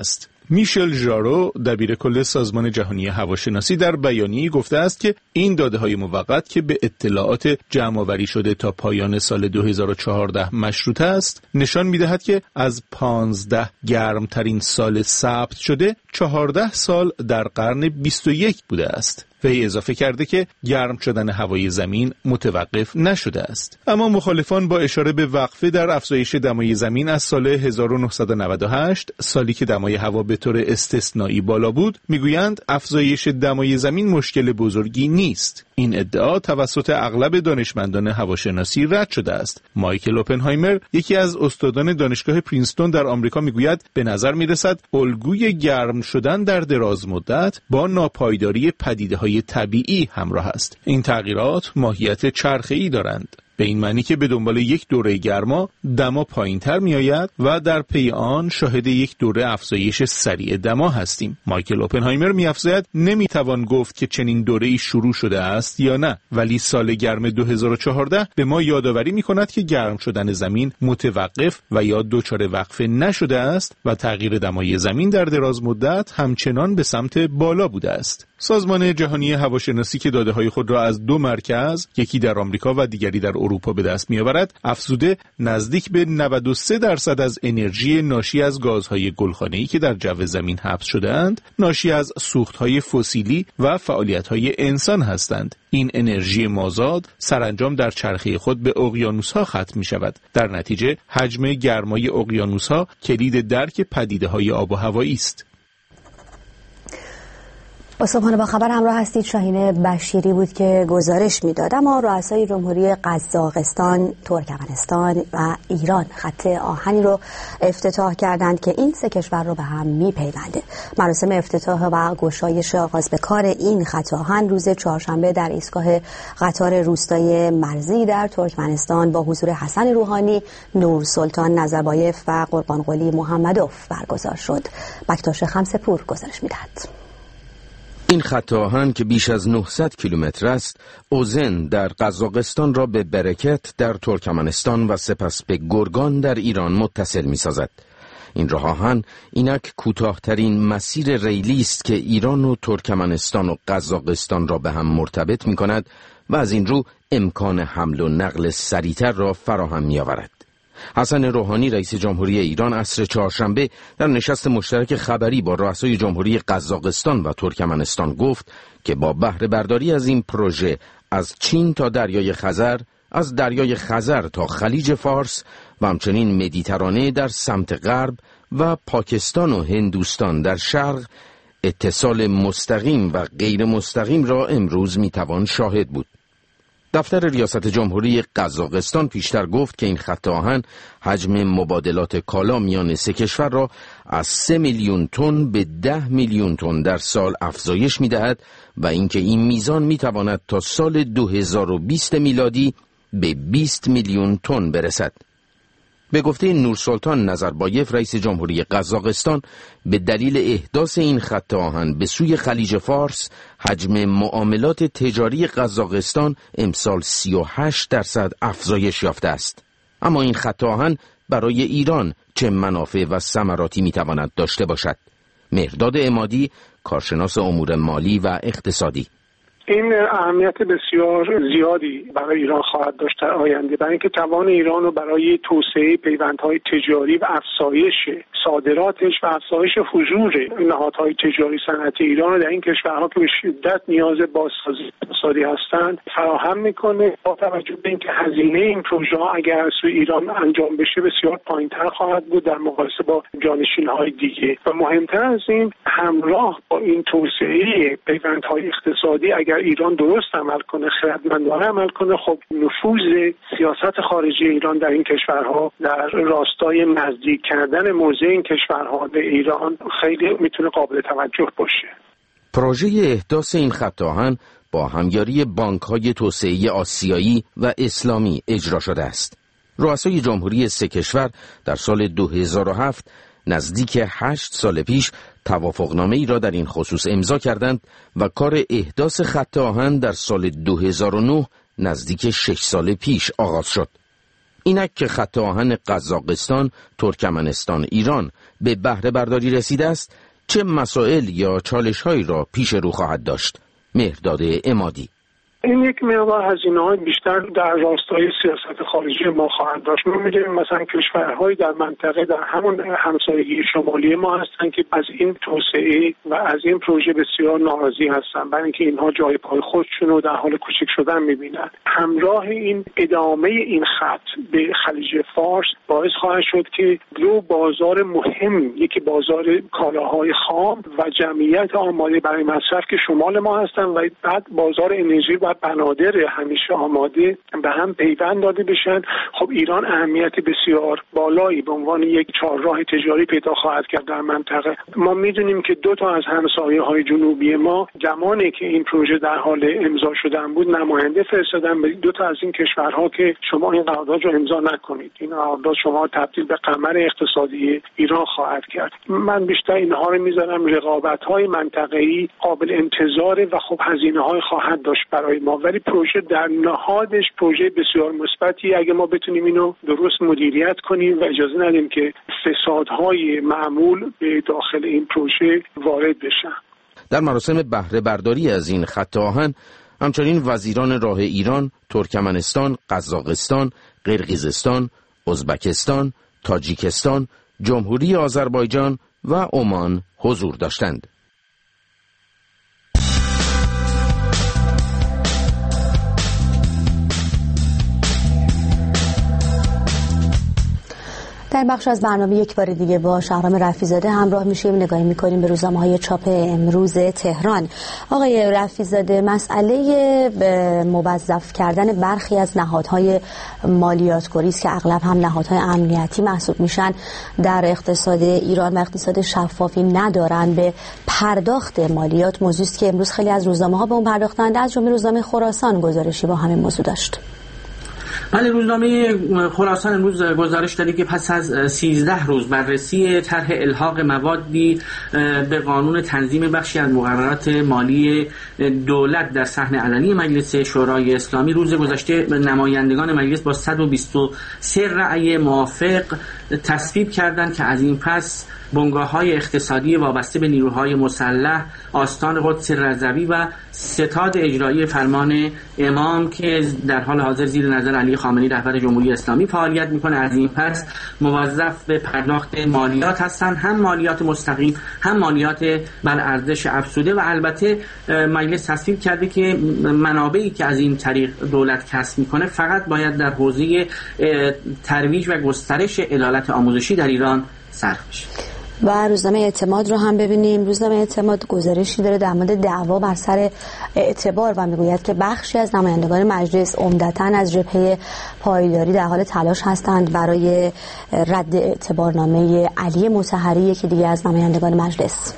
میشل ژارو دبیر کل سازمان جهانی هواشناسی در بیانیه‌ای گفته است که این داده‌های موقت که به اطلاعات جمع‌آوری شده تا پایان سال 2014 مشروط است، نشان می‌دهد که از 15 گرمترین سال ثبت شده 14 سال در قرن 21 بوده است. وی اضافه کرده که گرم شدن هوای زمین متوقف نشده است. اما مخالفان با اشاره به وقفه در افزایش دمای زمین از سال 1998، سالی که دمای هوا به طور استثنایی بالا بود، میگویند افزایش دمای زمین مشکل بزرگی نیست. این ادعا توسط اغلب دانشمندان هواشناسی رد شده است. مایکل اوپنهایمر، یکی از استادان دانشگاه پرینستون در آمریکا، میگوید به نظر میرسد الگوی گرم شدن در دراز مدت با ناپایداری پدیده‌های طبیعی همراه است. این تغییرات ماهیت چرخه‌ای دارند، به این معنی که به دنبال یک دوره گرما دما پایین‌تر می‌آید و در پی آن شاهد یک دوره افزایش سریع دما هستیم. مایکل اوپنهایمر می‌افزاید نمی‌توان گفت که چنین دوره‌ای شروع شده است یا نه، ولی سال گرم 2014 به ما یادآوری می‌کند که گرم شدن زمین متوقف و یا دچار وقفه نشده است و تغییر دمای زمین در دراز مدت همچنان به سمت بالا بوده است. سازمان جهانی هواشناسی که داده‌های خود را از دو مرکز، یکی در آمریکا و دیگری در اروپا به دست می‌آورد، افزوده نزدیک به 93% از انرژی ناشی از گازهای گلخانه‌ای که در جو زمین حبس شده‌اند، ناشی از سوخت‌های فسیلی و فعالیت‌های انسان هستند. این انرژی مازاد سرانجام در چرخه خود به اقیانوس‌ها ختم می‌شود. در نتیجه حجم گرمای اقیانوس‌ها کلید درک پدیده‌های آب و هوایی است. با صبحانه با خبر همراه هستید. شاهین بشیری بود که گزارش میداد. اما رؤسای جمهوری قزاقستان، ترکمنستان و ایران خط آهنی رو افتتاح کردند که این سه کشور رو به هم میپیونده. مراسم افتتاح و گشایش آغاز به کار این خط آهن روز چهارشنبه در ایستگاه قطار روستایی مرزی در ترکمنستان با حضور حسن روحانی، نورسلطان نظربایف و قربانقلی محمدوف برگزار شد. بکتاش خمسپور گزارش میدهد. این خط آهن که بیش از 900 کیلومتر است، اوزن در قزاقستان را به برکت در ترکمنستان و سپس به گرگان در ایران متصل می‌سازد. این راه آهن اینک کوتاه‌ترین مسیر ریلی است که ایران و ترکمنستان و قزاقستان را به هم مرتبط می‌کند و از این رو امکان حمل و نقل سریعتر را فراهم می‌آورد. حسن روحانی رئیس جمهوری ایران عصر چهارشنبه در نشست مشترک خبری با رؤسای جمهوری قزاقستان و ترکمنستان گفت که با بهره برداری از این پروژه از چین تا دریای خزر، از دریای خزر تا خلیج فارس و همچنین مدیترانه در سمت غرب و پاکستان و هندوستان در شرق، اتصال مستقیم و غیر مستقیم را امروز میتوان شاهد بود. دفتر ریاست جمهوری قزاقستان پیشتر گفت که این خط آهن حجم مبادلات کالا میان سه کشور را از 3 میلیون تن به 10 میلیون تن در سال افزایش می‌دهد و اینکه این میزان می‌تواند تا سال 2020 میلادی به 20 میلیون تن برسد. به گفته نورسلطان نظربایف رئیس جمهوری قزاقستان، به دلیل احداث این خط آهن به سوی خلیج فارس، حجم معاملات تجاری قزاقستان امسال 38% افزایش یافته است. اما این خط آهن برای ایران چه منافع و ثمراتی میتواند داشته باشد؟ مهرداد عمادی، کارشناس امور مالی و اقتصادی: این اهمیت بسیار زیادی برای ایران خواهد داشت در آینده، برای اینکه توان ایران رو برای توسعه پیوندهای تجاری و افزایش صادراتش و افزایش حضور نهادهای تجاری صنعتی ایران رو در این کشورها که به شدت نیاز بازسازی اقتصادی هستند فراهم میکنه. با توجه به اینکه هزینه این پروژه ها اگر از سوی ایران انجام بشه بسیار پایین‌تر خواهد بود در مقایسه با جانشین‌های دیگه، و مهمتر از این همراه با این توسعه پیوندهای اقتصادی اگر ایران درست عمل کنه، خردمندانه عمل کنه، خب نفوذ سیاست خارجی ایران در این کشورها در راستای نزدیک کردن موضع این کشورها به ایران خیلی میتونه قابل توجه باشه. پروژه احداث این خط آهن با همکاری بانک‌های توسعه آسیایی و اسلامی اجرا شده است. رؤسای جمهوری سه کشور در سال 2007 نزدیک 8 سال پیش توافقنامه‌ای را در این خصوص امضا کردند و کار احداث خط آهن در سال 2009 نزدیک 6 سال پیش آغاز شد. اینک که خط آهن قزاقستان، ترکمنستان، ایران به بهره برداری رسیده است، چه مسائل یا چالش‌هایی را پیش رو خواهد داشت؟ مهرداد عمادی: این یک مقدار هزینه‌های بیشتر در راستای سیاست خارجی ما خواهد داشت. ما می‌دونیم مثلا کشورهای در منطقه در همون همسایگی شمالی ما هستن که از این توسعه و از این پروژه بسیار ناراضی هستن، برای اینکه اینها جای پای خودشون رو در حال کوچک شدن می‌بینن. همراه این ادامه این خط به خلیج فارس باعث خواهد شد که دو بازار مهم، یکی بازار کالاهای خام و جمعیت آماده برای مصرف که شمال ما هستن و بعد بازار انرژی و بنادر همیشه آماده به هم پیوند داده بشن. خب ایران اهمیت بسیار بالایی به عنوان یک چهارراه تجاری پیدا خواهد کرد در منطقه. ما میدونیم که دو تا از همسایه‌های جنوبی ما زمانی که این پروژه در حال امضا شدن بود نماینده فرستادن به دو تا از این کشورها که شما این قرارداد رو امضا نکنید، این قرارداد شما تبدیل به قمر اقتصادی ایران خواهد کرد. من بیشتر اینها رو میذارم رقابت‌های منطقه‌ای قابل انتظاره و خب هزینه‌های خواهد داشت برای ما، ولی پروژه در نهادش پروژه بسیار مثبتی اگه ما بتونیم اینو درست مدیریت کنیم و اجازه ندیم که فسادهای معمول به داخل این پروژه وارد بشن. در مراسم بهره برداری از این خط آهن همچنین وزیران راه ایران، ترکمنستان، قزاقستان، قرقیزستان، ازبکستان، تاجیکستان، جمهوری آذربایجان و عمان حضور داشتند. در بخش از برنامه یک بار دیگه با شهرام رفیع‌زاده همراه میشیم، نگاهی میکنیم به روزنامه‌های چاپ امروز تهران. آقای رفیع‌زاده، مسئله موظف کردن برخی از نهادهای مالیات‌خوری است که اغلب هم نهادهای امنیتی محسوب میشن در اقتصاد ایران و اقتصاد شفافی ندارن به پرداخت مالیات، موضوعی است که امروز خیلی از روزنامه‌ها به اون پرداختند، از جمله روزنامه خراسان گزارشی با همین موضوع داشت. بله، روزنامه خراسان امروز گزارش داده که پس از 13 روز بررسی طرح الحاق موادی به قانون تنظیم بخشی از مقررات مالی دولت در صحن علنی مجلس شورای اسلامی، روز گذشته نمایندگان مجلس با 123 رأی موافق تصویب کردند که از این پس بنگاه‌های اقتصادی وابسته به نیروهای مسلح، آستان قدس رضوی و ستاد اجرایی فرمان امام که در حال حاضر زیر نظر علی خامنه‌ای رهبر جمهوری اسلامی فعالیت می‌کنه، از این پس موظف به پرداخت مالیات هستند، هم مالیات مستقیم هم مالیات بر ارزش افزوده. و البته مجلس تصویب کرده که منابعی که از این طریق دولت کسب می‌کنه فقط باید در حوزه ترویج و گسترش عدالت آموزشی در ایران صرف بشه. و روزنامه اعتماد رو هم ببینیم. روزنامه اعتماد گزارشی داره در مورد دعوا بر سر اعتبار و میگوید که بخشی از نمایندگان مجلس عمدتاً از جبهه پایداری در حال تلاش هستند برای رد اعتبارنامه علی مطهری که دیگه از نمایندگان مجلس.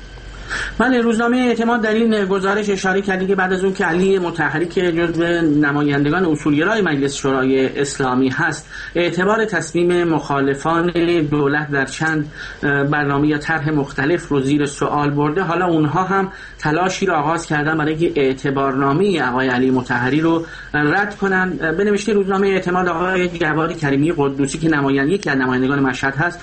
بله، روزنامه اعتماد در این گزارش اشاره کرده که بعد از اون که علی مطهری که جزو نمایندگان اصولگرای مجلس شورای اسلامی هست اعتبار تصمیم مخالفان دولت در چند برنامه یا طرح مختلف رو زیر سوال برده، حالا اونها هم تلاشی را آغاز کردن برای اینکه اعتبارنامه آقای علی مطهری رو رد کنن. به نوشته روزنامه اعتماد، آقای جواد کریمی قدوسی که یکی از نمایندگان مشهد هست،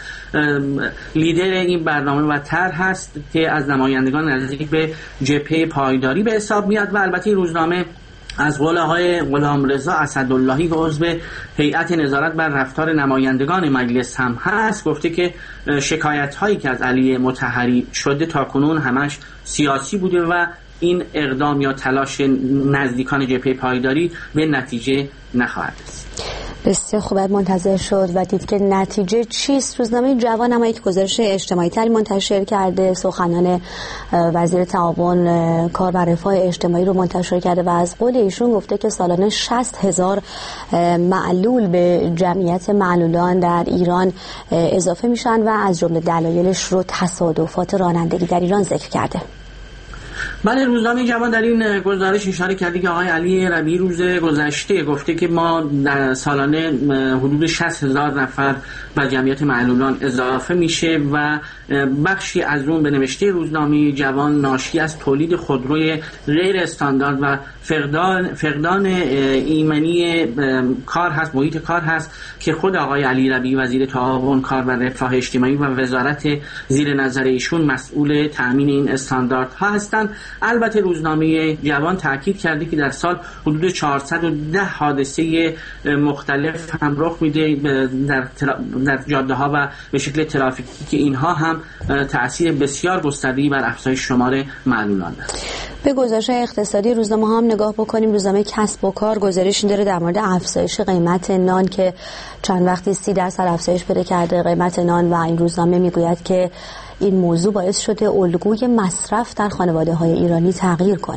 لیدر این برنامه و طرح هست که از نمایندگان نزدیک به جبهه پایداری به حساب میاد. و البته این روزنامه از قول آقای غلامرضا اسداللهی که عضو هیئت نظارت بر رفتار نمایندگان مجلس هم هست گفته که شکایت هایی که از علی مطهری شده تاکنون همش سیاسی بوده و این اقدام یا تلاش نزدیکان جبهه پایداری به نتیجه نخواهد رسید. بسیار خوب، منتظر شد و دید که نتیجه چیست. روزنامه جوان هم یک گزارش اجتماعی تری منتشر کرده، سخنان وزیر تعاون کار و رفاه اجتماعی رو منتشر کرده و از قول ایشون گفته که سالانه 60,000 معلول به جمعیت معلولان در ایران اضافه میشن و از جمله دلایلش رو تصادفات رانندگی در ایران ذکر کرده. بله، روزنامه جوان در این گزارش اشاره کرده که آقای علی ربیعی روز گذشته گفته که ما در سالانه حدود 60,000 نفر به جمعیت معلولان اضافه میشه و بخشی از اون به نوشته روزنامه جوان ناشی از تولید خودروی غیر استاندارد و فقدان ایمنی کار هست، محیط کار هست که خود آقای علی ربیعی وزیر تعاون کار و رفاه اجتماعی و وزارت زیر نظر ایشون مسئول تامین این استانداردها هستند. البته روزنامه جوان تاکید کرده که در سال حدود 410 حادثه مختلف هم رخ میده در جاده ها و به شکل ترافیکی که اینها هم تأثیر بسیار گسترده‌ای بر افزایش شمار معلولان دارد. به گزارش اقتصادی روزنامه ها هم نگاه بکنیم. روزنامه کسب و کار گزارشی داره در مورد افزایش قیمت نان که چند وقتی 30% افزایش پیدا کرده قیمت نان و این روزنامه میگوید که این موضوع باعث شده الگوی مصرف در خانواده‌های ایرانی تغییر کنه.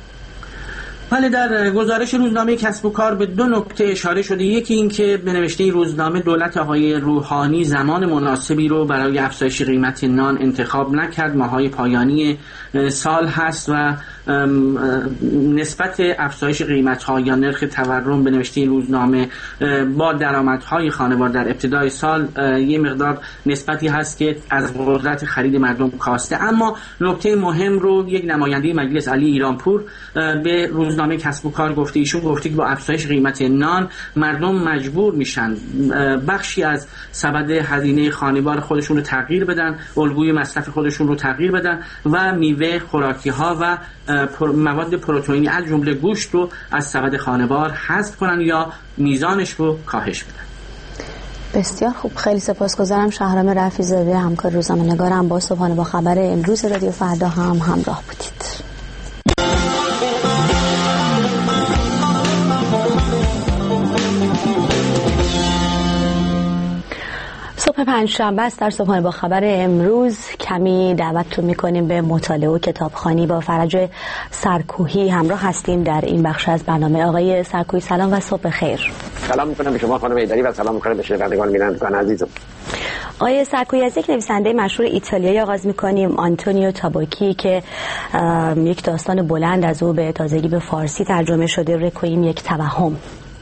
بله، در گزارش روزنامه کسب و کار به 2 نکته اشاره شده. یکی این که به نوشته این روزنامه دولت آقای روحانی زمان مناسبی رو برای افزایش قیمت نان انتخاب نکرد. ماهای پایانی سال هست و نسبت افزایش قیمت‌ها یا نرخ تورم به نوشته این روزنامه با درآمدهای خانوار در ابتدای سال یه مقدار نسبتی هست که از قدرت خرید مردم کاسته. اما نکته مهم رو یک نماینده مجلس علی ایرانپور به روزنامه کسب و کار گفته. ایشون گفته که با افزایش قیمت نان مردم مجبور میشن بخشی از سبد هزینه خانوار خودشون رو تغییر بدن، الگوی مصرف خودشون رو تغییر بدن و میوه، خوراکی‌ها و مواد پروتئینی از جمله گوشت رو از سبد خانوار حذف کنن یا میزانش رو کاهش بدن. بسیار خوب، خیلی سپاسگزارم. شهرام رفیع‌زاده همکار روزنامه‌نگارم با صبحانه با خبر امروز رادیو فردا هم همراه بودید. صبح پنجشنبه است. در صبحانه با خبر امروز کمی دعوتتون میکنیم به مطالعه و کتابخوانی. با فرج سرکوهی همراه هستیم در این بخش از برنامه. آقای سرکوهی سلام و صبح خیر. سلام میکنم به شما خانم ایدری و سلام میکنم به شنوندگان بینندگان عزیزم. آقای سرکوهی، از یک نویسنده مشهور ایتالیایی آغاز میکنیم، آنتونیو تابوکی، که یک داستان بلند از او به تازگی به فارسی ترجمه شده، رکویم یک توهم.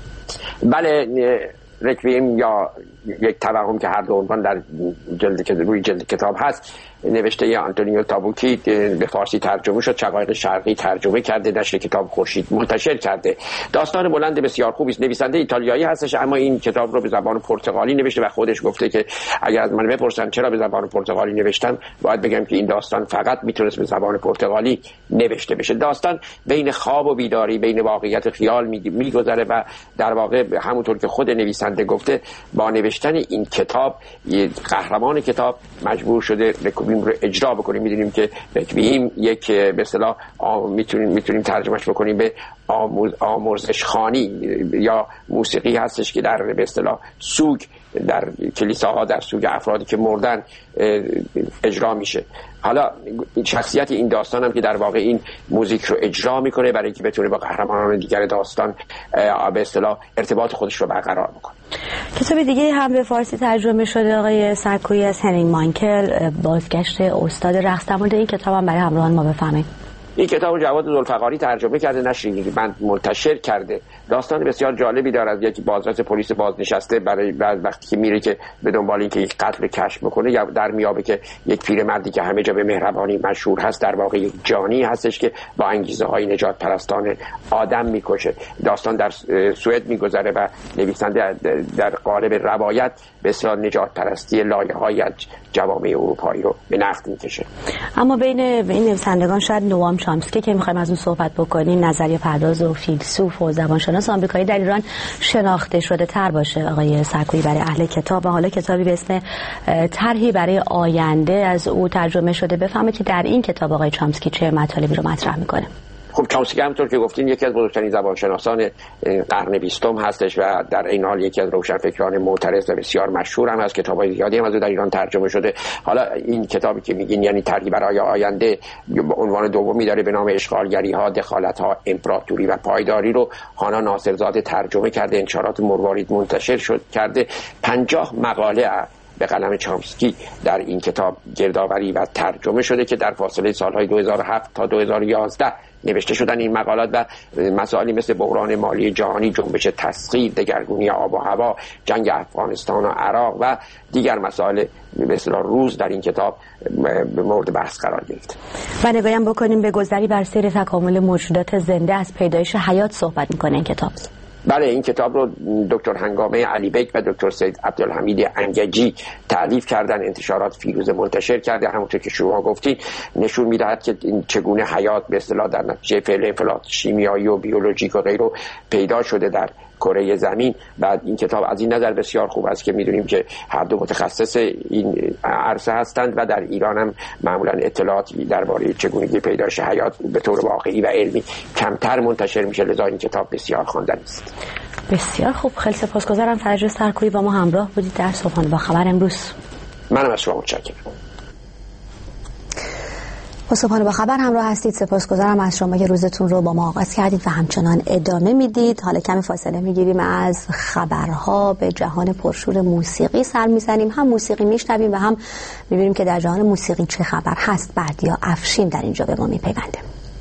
بله، رکویم یا یک توهم که هر دو عنوان در روی جلد کتاب هست، نوشته آنتونیو تابوکی به فارسی ترجمه شد. شقایق شرقی ترجمه کرده، نشر کتاب خورشید منتشر کرده. داستان بلند بسیار خوبی است. نویسنده ایتالیایی هستش اما این کتاب رو به زبان پرتغالی نوشته و خودش گفته که اگر از من بپرسن چرا به زبان پرتغالی نوشتم، باید بگم که این داستان فقط میتونست به زبان پرتغالی نوشته بشه. داستان بین خواب و بیداری، بین واقعیت و خیال میگذره و در واقع همونطور که خود نویسنده گفته با نوشتن این کتاب قهرمان کتاب مجبور شده رکویم رو اجرا بکنیم. میدونیم که رکویم یک به اصطلاح میتونیم ترجمهش بکنیم به آمرزش خوانی یا موسیقی هستش که در به اصطلاح سوگ در کلیساها، در سوگ افرادی که مردن اجرا میشه. حالا شخصیت این داستان هم که در واقع این موزیک رو اجرا میکنه برای اینکه بتونه با قهرمانان دیگر داستان به اصطلاح ارتباط خودش رو برقرار بکنه. کتاب دیگه هم به فارسی ترجمه شده آقای سرکویی از هنینگ مانکل، بازگشت استاد رقص. در مورد این کتاب هم برای همراهان ما بفهمید. این کتاب جواد ذوالفقاری ترجمه کرده، نشر من منتشر کرده. داستان بسیار جالبی داره از یک بازرس پلیس بازنشسته برای وقتی که میره که به دنبال اینکه یک قتل کشف بکنه، یا در میابه که یک پیرمردی که همه جا به مهربانی مشهور هست در واقع یک جانی هستش که با انگیزه های نجات پرستان آدم میکشه. داستان در سوئد میگذره و نویسنده در قالب روایت به اصطلاح نجات پرستی لایه‌های از جوامع اروپایی رو به نقد میکشه. اما بین این نویسندگان شاید نوام چامسکی که میخوایم از اون صحبت بکنیم، نظریه پرداز و فیلسوف و زبانشناس آمریکایی در ایران شناخته شده تر باشه آقای سرکویی برای اهل کتاب. و حالا کتابی به اسم طرحی برای آینده از او ترجمه شده. بفهمید که در این کتاب آقای چامسکی چه مطالبی رو مطرح میکنه. خب چامسکی همونطور که گفتین یکی از بزرگترین زبانشناسان قرن 20 هستش و در این حال یکی از روشنفکران معترض و بسیار مشهور هم از کتاب‌های زیادی هم از او در ایران ترجمه شده. حالا این کتابی که میگین یعنی طرحی برای آینده عنوان دومی داره به نام اشغالگری‌ها، دخالت‌ها، امپراتوری و پایداری رو هانا ناصرزاده ترجمه کرده، انتشارات مروارید منتشر کرده. 50 مقاله به قلم چامسکی در این کتاب گردآوری و ترجمه شده که در فاصله سالهای 2007 تا 2011 نوشته شدن این مقالات و مسائلی مثل بحران مالی جهانی، جنبش تسخیر، دگرگونی آب و هوا، جنگ افغانستان و عراق و دیگر مسائل مثل روز در این کتاب به مورد بحث قرار گرفت. و نگاهیم بکنیم به گذری بر سیر تکامل موجودات زنده از پیدایش حیات صحبت میکنه این کتاب. بله، این کتاب رو دکتر هنگامه علی بیک و دکتر سید عبدالحمید انگجی تألیف کردن. انتشارات فیروزه منتشر کرده. همونطور که شما گفتین نشون میدهد که این چگونه حیات به اصطلاح در نتیجه فعل انفلات شیمیایی و بیولوژیک و غیره پیدا شده در کره زمین. و این کتاب از این نظر بسیار خوب است که میدونیم که هر دو متخصص این عرصه هستند و در ایران هم معمولا اطلاعاتی درباره چگونگی پیدایش حیات به طور واقعی و علمی کمتر منتشر میشه، لذا این کتاب بسیار خواندنی است. بسیار خوب، خیلی سپاسگزارم فرج سرکویی با ما همراه بودید در صبحانه با خبر امروز. منم از شما متشکرم. با صبحانه با خبر همراه هستید. سپاسگزارم از شما که روزتون رو با ما آغاز کردید و همچنان ادامه میدید. حالا کمی فاصله میگیریم، از خبرها به جهان پرشور موسیقی سر میزنیم. هم موسیقی میشنویم و هم میبینیم که در جهان موسیقی چه خبر هست. بردیا افشین در اینجا به ما میپیونده.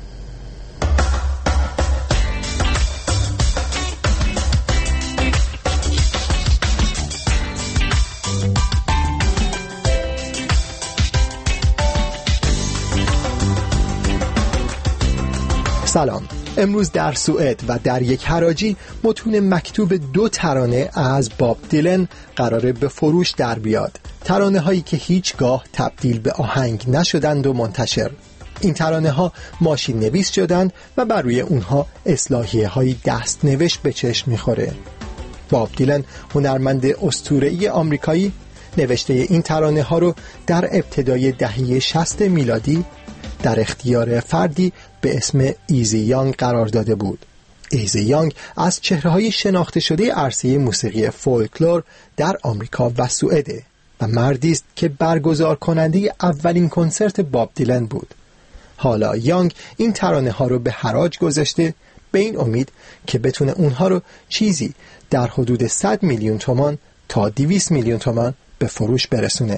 سلام. امروز در سوئد و در یک حراجی متون مکتوب 2 ترانه از باب دیلن قراره به فروش در بیاد. ترانه هایی که هیچگاه تبدیل به آهنگ نشدند و منتشر. این ترانه ها ماشین نویس شدند و بر روی اونها اصلاحیه های دست نوشت به چشم میخوره. باب دیلن هنرمند اسطوره‌ای آمریکایی نوشته این ترانه ها رو در ابتدای دهه 60 میلادی در اختیار فردی به اسم ایزی یانگ قرار داده بود. ایزی یانگ از چهره‌های شناخته شده عرصه موسیقی فولکلور در آمریکا و سوئد و مردی است که برگزار کننده اولین کنسرت باب دیلن بود. حالا یانگ این ترانه ها رو به حراج گذاشته به این امید که بتونه اونها رو چیزی در حدود 100 میلیون تومان تا 200 میلیون تومان به فروش برسونه.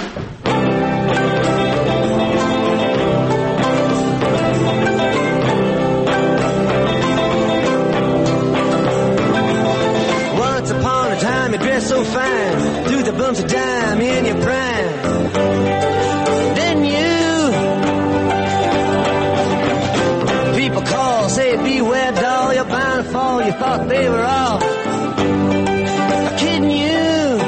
So fine, through the bumps of dime in your prime. Then you people call, say beware doll, you're bound to fall. You thought they were all kidding you.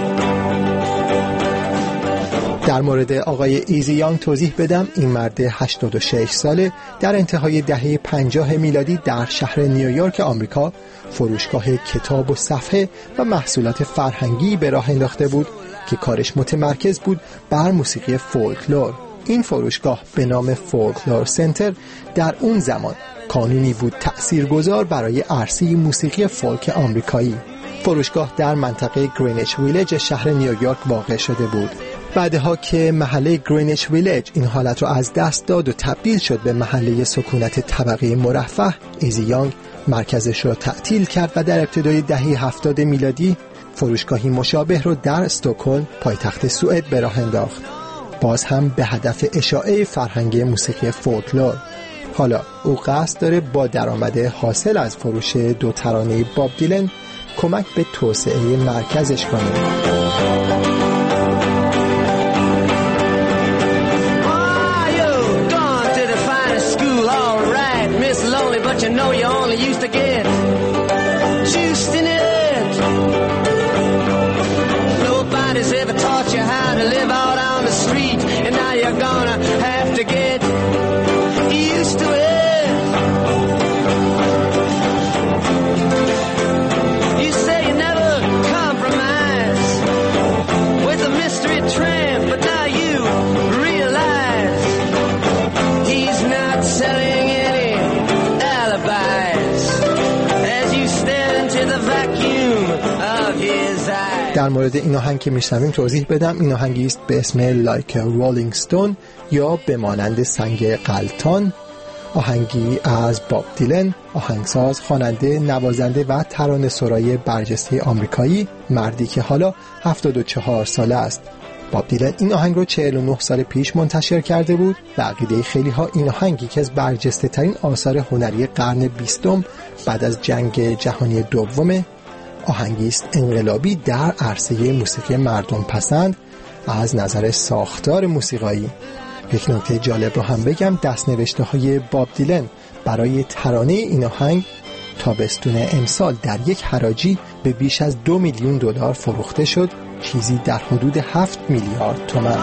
در مورد آقای ایزی یانگ توضیح بدم. این مرد 86 ساله در انتهای دهه 50 میلادی در شهر نیویورک آمریکا فروشگاه کتاب و صفحه و محصولات فرهنگی به راه انداخته بود که کارش متمرکز بود بر موسیقی فولکلور. این فروشگاه به نام فولکلور سنتر در اون زمان کانونی بود تأثیرگذار برای عرصه موسیقی فولک آمریکایی. فروشگاه در منطقه گرینیچ ویلج شهر نیویورک واقع شده بود. بعدها که محله گرینیچ ویلج این حالت رو از دست داد و تبدیل شد به محله سکونت طبقه مرفه، ایزی یانگ مرکزش را تعطیل کرد و در ابتدای دهه 70 میلادی فروشگاهی مشابه رو در استکهلم پایتخت سوئد به راه انداخت، باز هم به هدف اشاعه فرهنگ موسیقی فولکلور. حالا او قصد داره با درآمد حاصل از فروش 2 ترانه باب دیلن کمک به توسعه مرکزش کنه. But you know you only used to get juiced in it. Nobody's ever taught you how to live out on the street, and now you're gonna have to get used to it. You say you never compromise with a mystery tramp, but now you realize he's not selling در مورد این آهنگ که میشنویم توضیح بدم. این آهنگی است به اسم Like a Rolling Stone یا به مانند سنگ غلتان. آهنگی از باب دیلن، آهنگساز، خواننده، نوازنده و ترانه‌سرای برجسته آمریکایی، مردی که حالا 74 ساله است. باب دیلن این آهنگ رو 49 سال پیش منتشر کرده بود و عقیده خیلی ها این آهنگ یکی از برجسته ترین آثار هنری قرن 20 بعد از جنگ جهانی دوم، آهنگی است انقلابی در عرصه موسیقی مردم پسند از نظر ساختار موسیقایی. یک نکته جالب رو هم بگم، دست‌نوشته های باب دیلن برای ترانه این آهنگ تابستون امسال در یک حراجی به بیش از 2 میلیون دلار فروخته شد، چیزی در حدود 7 میلیارد تومان.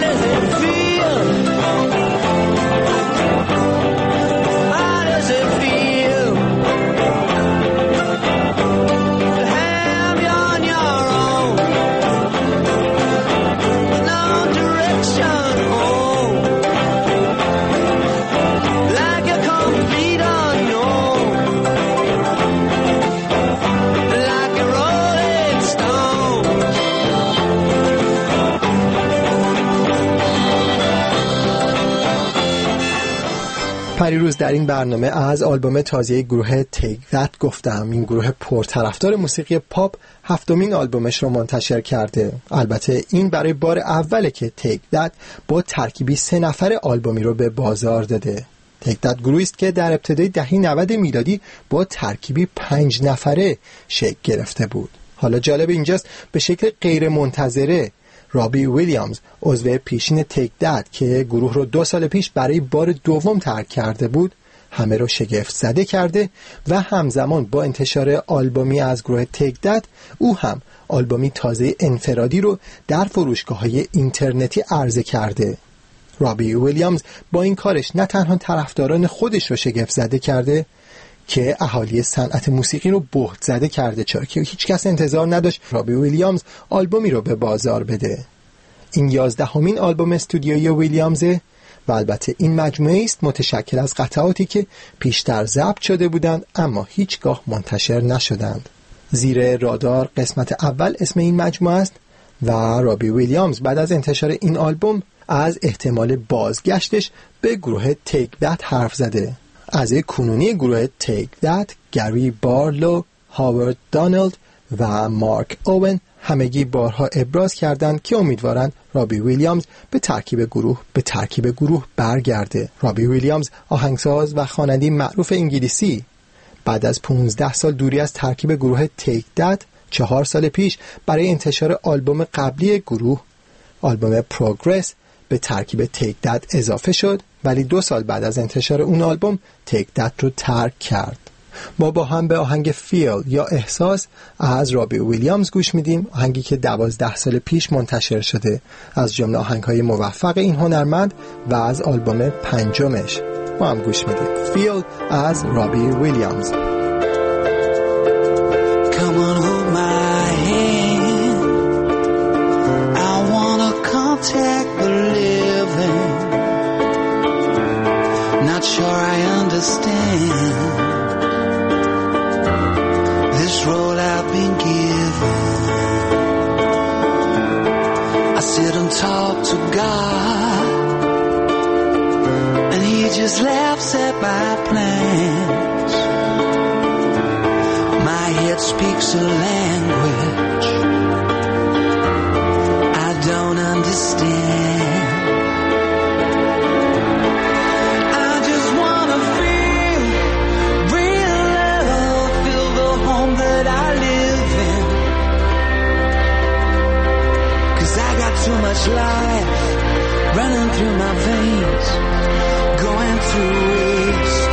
پریروز در این برنامه از آلبوم تازه گروه تیک دت گفتم. این گروه پرطرفدار موسیقی پاپ 7مین آلبومش رو منتشر کرده. البته این برای بار اوله که تیک دت با ترکیبی 3 نفره آلبومی رو به بازار داده. تیک دت گروهی است که در ابتدای دهه 90 میلادی با ترکیبی 5 نفره شکل گرفته بود. حالا جالب اینجاست به شکل غیر منتظره رابی ویلیامز، عضو پیشین تیک دت که گروه رو 2 سال پیش برای بار دوم ترک کرده بود، همه رو شگفت زده کرده و همزمان با انتشار آلبومی از گروه تیک دت او هم آلبومی تازه انفرادی رو در فروشگاه‌های اینترنتی عرضه کرده. رابی ویلیامز با این کارش نه تنها طرفداران خودش رو شگفت زده کرده که اهالی صنعت موسیقی رو بهت زده کرده، چرا که هیچ کس انتظار نداشت رابی ویلیامز آلبومی رو به بازار بده. این 11مین آلبوم استودیویی ویلیامزه و البته این مجموعه است متشکل از قطعاتی که پیشتر ضبط شده بودند اما هیچگاه منتشر نشدند. زیر رادار قسمت اول اسم این مجموعه است و رابی ویلیامز بعد از انتشار این آلبوم از احتمال بازگشتش به گروه تیک دت حرف زده. اعضای کنونی گروه تیک دت گری بارلو، هاوارد دانلد و مارک اوون همگی بارها ابراز کردند که امیدوارند رابی ویلیامز به ترکیب گروه برگرده. رابی ویلیامز آهنگساز و خواننده معروف انگلیسی بعد از 15 سال دوری از ترکیب گروه تیک دت 4 سال پیش برای انتشار آلبوم قبلی گروه، آلبوم پروگرس، به ترکیب تیک دت اضافه شد، ولی 2 سال بعد از انتشار اون آلبوم تیک دت رو ترک کرد. ما با هم به آهنگ فیل یا احساس از رابی ویلیامز گوش میدیم، آهنگی که 12 سال پیش منتشر شده، از جمله آهنگ‌های موفق این هنرمند و از آلبوم 5مش. ما هم گوش میدیم فیل از رابی ویلیامز. Come on, hold my hand. I wanna contact the living. Not sure I understand this role I've been given. I sit and talk to God, and He just laughs at my plans. My head speaks a language I don't understand. I just wanna feel real love, feel the home that I live in. 'Cause I got too much life running through my veins, going through waste.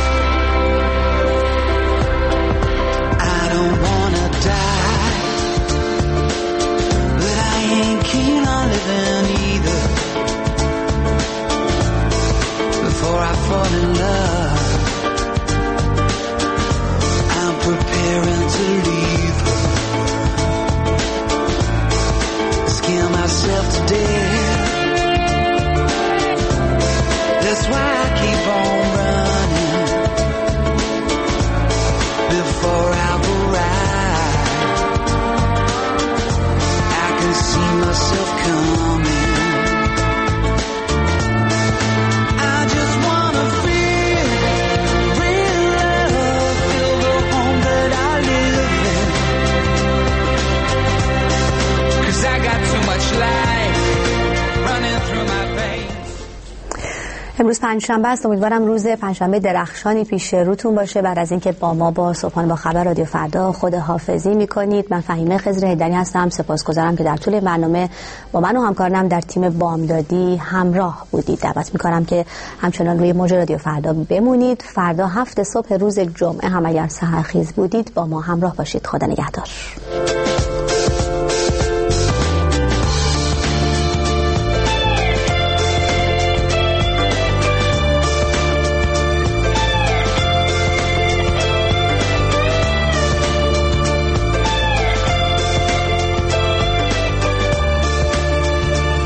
I don't wanna die, but I ain't keen on living either. Before I fall in love, I'm preparing to leave her. Scare myself to death, that's why I keep on running. امروز پنجشنبه است. امیدوارم روز پنجشنبه درخشانی پیش روتون باشه. بعد از اینکه با ما با صبحانه با خبر رادیو فردا خداحافظی میکنید، من فهیمه خضر هیدری هستم. سپاسگزارم که در طول برنامه با من و همکارانم در تیم بامدادی همراه بودید. دعوت میکنم که همچنان روی موج رادیو فردا بمونید. فردا 7 صبح روز جمعه هم اگر سحرخیز بودید با ما همراه باشید. خدا نگهدار.